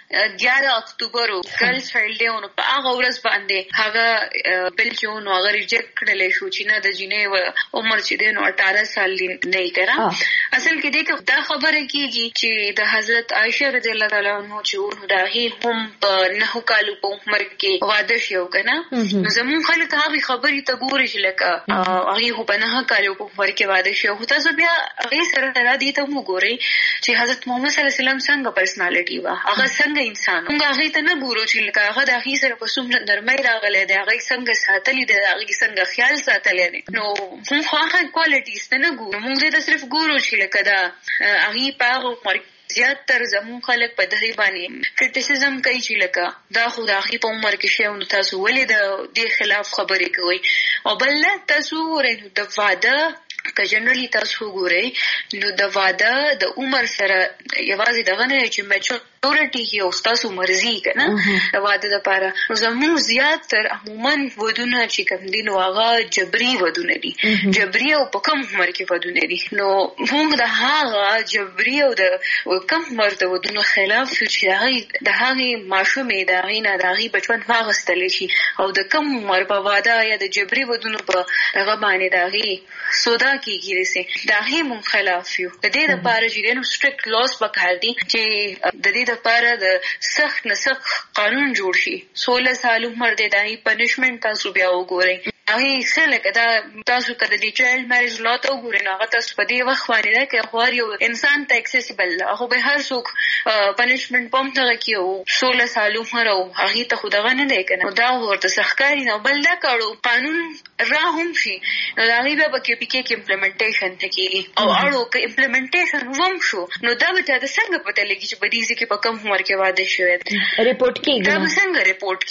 11 اکتوبر ګرلز چایلډ ډے او په هغه ورځ باندې هغه بل چې نو هغه ریجیکټ کړل شو چې نه د جنې عمر چې دی نو 18 سال نه کړه اصل کې دې دا خبره کیږي چې د حضرت عائشہ رضی الله تعالی عنها چې دا هی هم په 9 کالو په عمر کې واده شو کنه نو زمون خلک هغه خبرې ته ګوري چې لکه هغه په 9 کالو په عمر کې واده شو تاسو بیا هغه سره را دي ته وګورئ چې حضرت محمد صلی الله علیه وسلم څنګه پرسنالټي وا هغه څنګه انسان موږ هغه ته نه ګورو چې لکه هغه د هغې سره په څومره نرمۍ راغلی دی هغه څنګه ساتلی دی هغه څنګه خیال ساتلی دی نو موږ خو هغه کوالټیز ته نه ګورو موږ دې ته صرف ګورو چې لکه دا هغې په هغه عمر زیات تر زمون خلک په دغې باندې کرټیسزم کوي چې لکه دا خو د هغې په عمر کې شی نو تاسو ولې د دې خلاف خبرې کوئ او بل نه تاسو وګورئ نو د واده که جنرالي تاسو وګورئ نو د واده د عمر سره یوازې دغه نه چې میچورټي کې او تاسو مرزي کنه د واده لپاره نو زموږ زیات تر عموما ودونه چې کوم دي نو هغه جبري ودونه دي جبري او په کم عمر کې ودونه دي نو موږ د هغه جبري او د کم عمر د ودونو خلاف چې د هغه ماشومې د هغه نه د هغه بچپن واغستل شي او د کم عمر په واده یا د جبري ودونو په هغه باندې د هغه سودا کیږي رسې دا هی مون خلاف یو د دې لپاره چې نو سټریکټ لاس پکار دي چې د دې لپاره د سخت نه سخت قانون جوړ شي 16 سال عمر د دای پنیشمنت تاسو بیا وګورئ هغه څه لکه دا تاسو کده د چایلډ میریج لا ته وګورئ هغه تاسو په دې وخت باندې دا کې خو یو انسان ته اکسیسیبل هغه به هر څوک پنیشمنت پم ته کیو 16 سال عمر او هغه ته خو دغه نه دی کنه دا ورته سخکاری نه بل دا کړو قانون را هم شي نو دا غي به کې پکې کې امپلیمنټیشن تکي او اړو کې امپلیمنټیشن ووم شو نو دا به ته څنګه پته لګي چې په دې کې په کم عمر کې واده شوی ریپورت کیږي دا به څنګه ریپورت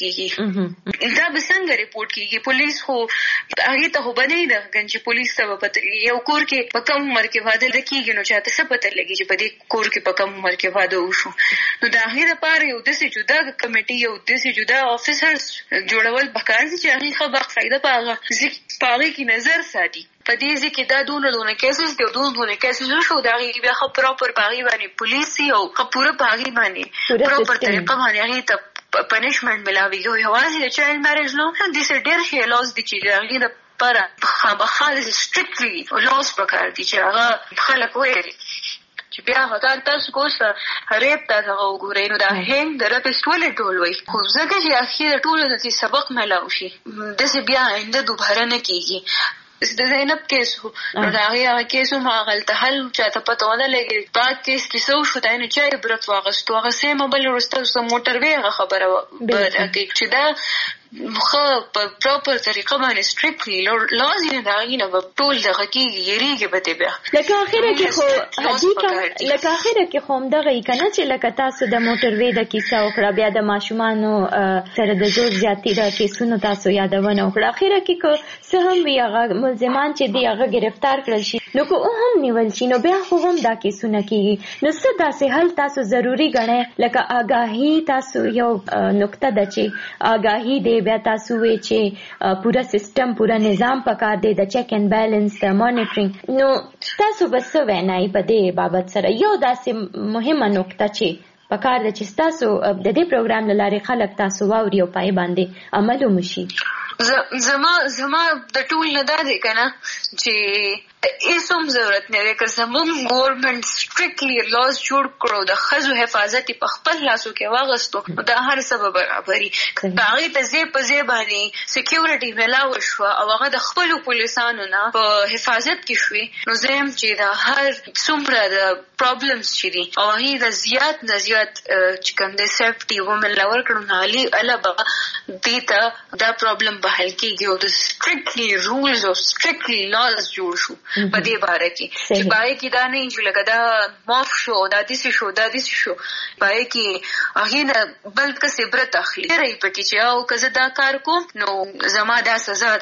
کیږي پولیس خو هغه ته وبني دا چې پولیس ته پته یو کور کې په کم عمر کې واده کیږي نو چاته څه پته لګي چې په دې کور کې په کم عمر کې واده وشو نو دا هغه لپاره یو د څه جدا کمیټي یو د څه جدا افیسرز جوړول پکار دي چې هغه خبر فائدہ پاغه پاره کې نظر ساتي په دې ځکه دا دونه کیسز دي دونه کیسز شو دا غي بیا خو پراپر باغی باندې پولیسي او خپوره باغی باندې پراپر طریقه باندې هغه ته پنیشمنت ملاوي یو واځي چې چایلډ میریج نو هم د څه ډېر شي لاس دي چې هغه د پر خامخاله سټریکټلی لاس پکار دي چې هغه خلک وایي چې بیا هغه تاسو کوسه ریپ تاسو وګورئ نو دا هم درته ټول ټول وای خو ځکه چې اخیر ټول د سبق ملاو شي د څه بیا آینده دوباره نه کیږي د زینب کیسو نو دا هغه کیسو ما غلطه حل چاته پته ونه لګي بعد کیس کیسو شو دا نه چې برت واغستو هغه سه موبایل ورسته موټر وی خبره به چې دا خو په پراپر طریقه باندې سټریکټلی لازم دا غینه په ټول دغه کې یریږي به ته بیا لکه اخره کې خو حقیقت لکه اخره کې خو دغه کنه چې لکه تاسو د موټر وی د کیسه وکړه بیا د ماشومانو سره د زور زیاتی د کیسونو تاسو یادونه وکړه اخره کې کو څه هم وی هغه ملزمان چې دی هغه گرفتار کړل شي نو کو هم نیول شي نو بیا خو هم دا کیسونه کیږي نو څه داسې حل تاسو ضروری ګڼئ لکه آگاهی تاسو یو نقطه ده چې آگاهی دی بیا تاسو وی چې پورا سیستم پورا نظام پکار دی د چیک اینڈ بیلنس د مانیټرینګ نو تاسو بس وینای په دې بابت سره یو داسې مهمه نقطه چې پکار د چې تاسو د دې پروګرام لاره خلک تاسو واوري او پای باندې عمل ومشي زما د ټول نه دا دی کنه چې ایسوم ضرورت نه لري که زموږ ګورنمنت سټریکټلی لاس جوړ کړو د خزو حفاظت په خپل لاسو کې واغستو دا هر سبب برابري هغه ته زی په زی باندې سکیورټي ملاو شو او هغه د خپل پولیسانو نه په حفاظت کې شوي نو زم چې دا هر څومره د پرابلمز چې دي او هغه د زیات چې کوم د سیفټي ومن لور کړو نه علي البا دیتا دا پرابلم به حل کېږي او د سټریکټلی رولز او سټریکټلی لاز جوړ شو په دې باره کې چې پای کې دا نه چې لکه دا معاف شو دا دې شو پای کې هغه نه بلکې عبرت اخلي راي پکې چې او که زه دا کار کوم نو زما دا سزا ده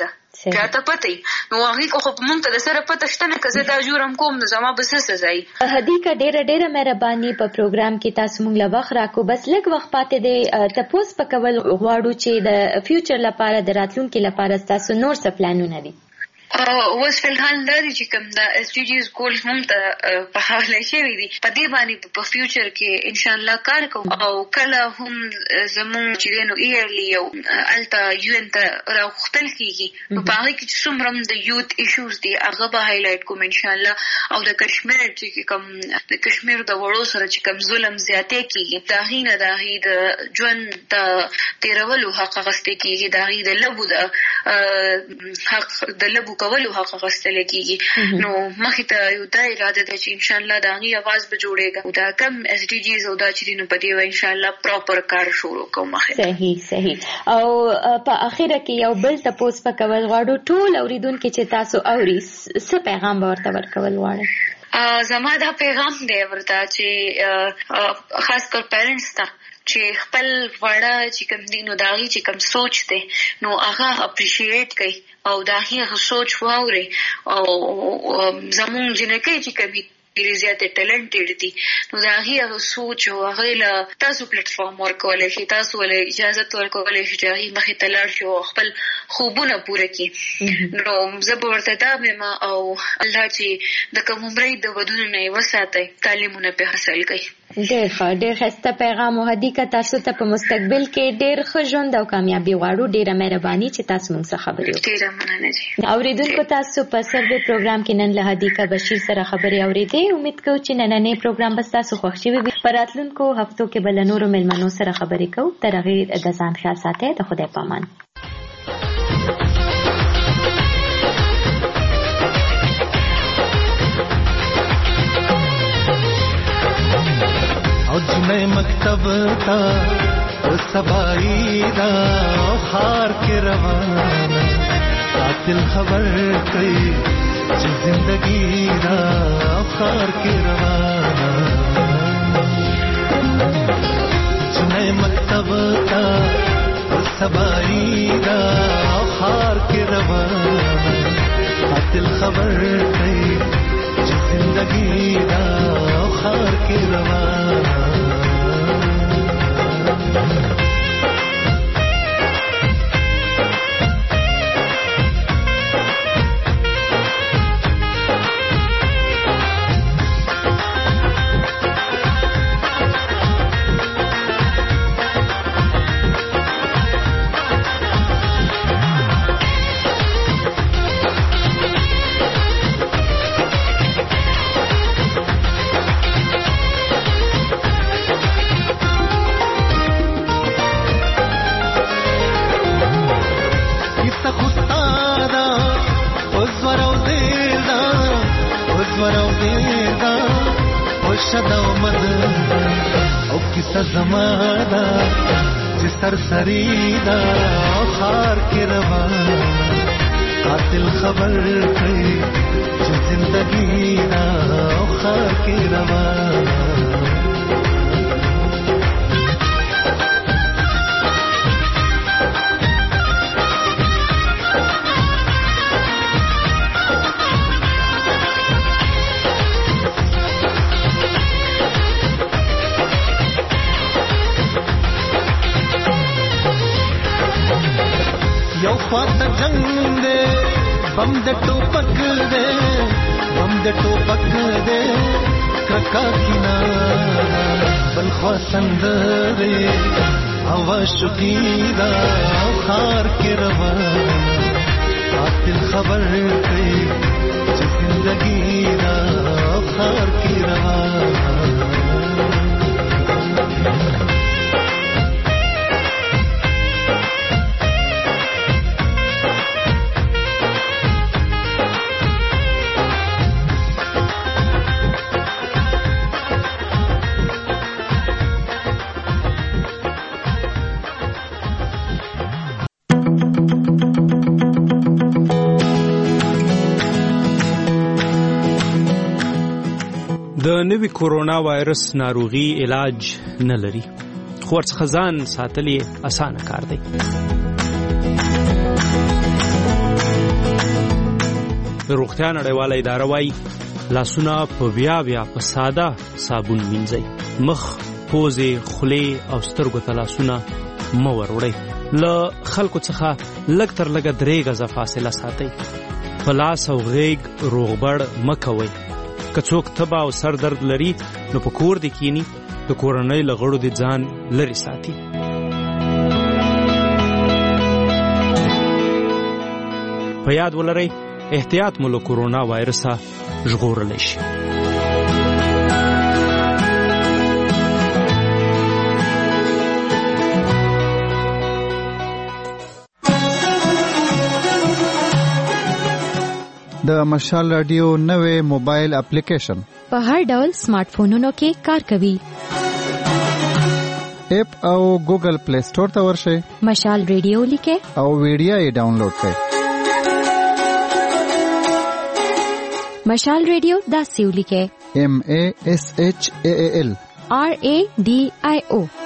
چاته پته نو هغه خو مونږ ته د سره پته شته نه که زه دا جرم کوم نو زما به څه سزا وي. هدیکه ډېره مهرباني په پروګرام کې تاسو مونږ له وخت راکو بس لږ وخت پاتې دی تپوس پکول غواړو چې د فیوچر لپاره د راتلونکي لپاره تاسو نور څه پلانونه دي؟ اوس فلحال دا دي چې کوم د SDGs ګولز مونږ ته په حواله شوي دي په دې باندې په فیوچر کې ان شاء الله کار کوو او کله هم زمونږ چې نو ایرلی یو الته UN ته راوختل کیږي نو په هغه کې چې څومره د یوت ایشوز دي هغه به هایلایټ کوم ان شاء الله او د کشمیر چې کوم د کشمیر د وړو سره چې کوم ظلم زیاتې کیږي دا هی نه دا هی د ژوند د تیرولو حق غسته کیږي دا هی د لبو د حق د لبو کولو حق غوښتل کیږي نو مخې ته یو دا اراده ده چې ان شاء الله دا غي आवाज به جوړيږي دا کم SDGs او دا چې نو پدې و ان شاء الله پراپر کار شروع کوم مخې صحیح او په اخر کې یو بل تاسو په کول غواړو ټول اوریدونکو چې تاسو اوري څه پیغام ورته ورکول غواړئ؟ زما دا پیغام دی ورته چې خاص کر پیرنټس ته چې خپل وړه چې کوم دي نو داغي چې کوم سوچ دی نو هغه اپریشیټ کوي او داغي هغه سوچ واوري او زموږ جنکه چې کوي ډېر زیات ټیلنټډ دي نو داغي هغه سوچ او هغه له تاسو پلیټفارم ورکولای شي تاسو ولې اجازه ورکولای شي چې هغه مخې ته لاړ شي او خپل خوبونه پوره کړي نو زه به ورته دا وایم او الله چې د کوم عمرې د ودونو نه وساتي تعلیمونه په حاصل کړي. ډېر ښه پیغام او هدیه تاسو ته په مستقبل کې ډېر ښه ژوند او کامیابی غواړو. ډېره مهرباني چې تاسو موږ سره خبرې وکړې. ډېره مننه جی. اوریدونکو تاسو په سروې پروګرام کې نن له هدیه بشیر سره خبرې اورېدې. امید کوم چې نننې پروګرام به تاسو خوښ شي وي. په راتلونکو هفتو کې بل نورو مېلمنو سره خبرې کوو. تر هغې د ځان خیال ساتئ. د خدای پامان. او جنې مکتب تا او سبای دا خار کې روانه قاتل خبر کوي چې زندگی دا خار کې روانه جنې مکتب تا او سبای دا خار کې روانه قاتل خبر کوي چې زندگی دا خار کې روانه زمادا چې سرسری دا خار کې روان قاتل خبر کوي چې زندگی دا خار کې روان خواته جنگ دے بم د ټوپک دے بم د ټوپک دے کرکا کینا بل خواسند دے هوا شقیدا خار کې روان قاتل خبر کوي چې زندگی دا خار کې روان د نوي کورونا وایرس ناروغي علاج نه لري خو ورڅخه ځان ساتل یې اسانه کار دی. د روغتیا نړیواله اداره وايي لاسونه په بیا په ساده صابون مینځئ. مخ، پوزې، خولې او سترګو ته لاسونه مه وروړئ. له خلکو څخه لږ تر لږه 3 غزه فاصله ساتئ. په لاس او غیږ روغبړ مه کوئ. که څوک تبه او سر درد لري نو په کور دې کینی، د کورنۍ له غړو دې ځان لرې ساتي. په یاد ولرئ احتیاط مو له کورونا وایرسه ژغورلی شي. د مشال رادیو نوې موبایل اپلیکیشن په هر ډول سمارټ فونونو کې کار کوي. اپ او ګوګل پلی سٹور ته ورشئ، مشال رادیو لیکه او ویډیو یې ډاونلوډ کړئ. مشال رادیو دا سیو لیکه MASHAAL RADIO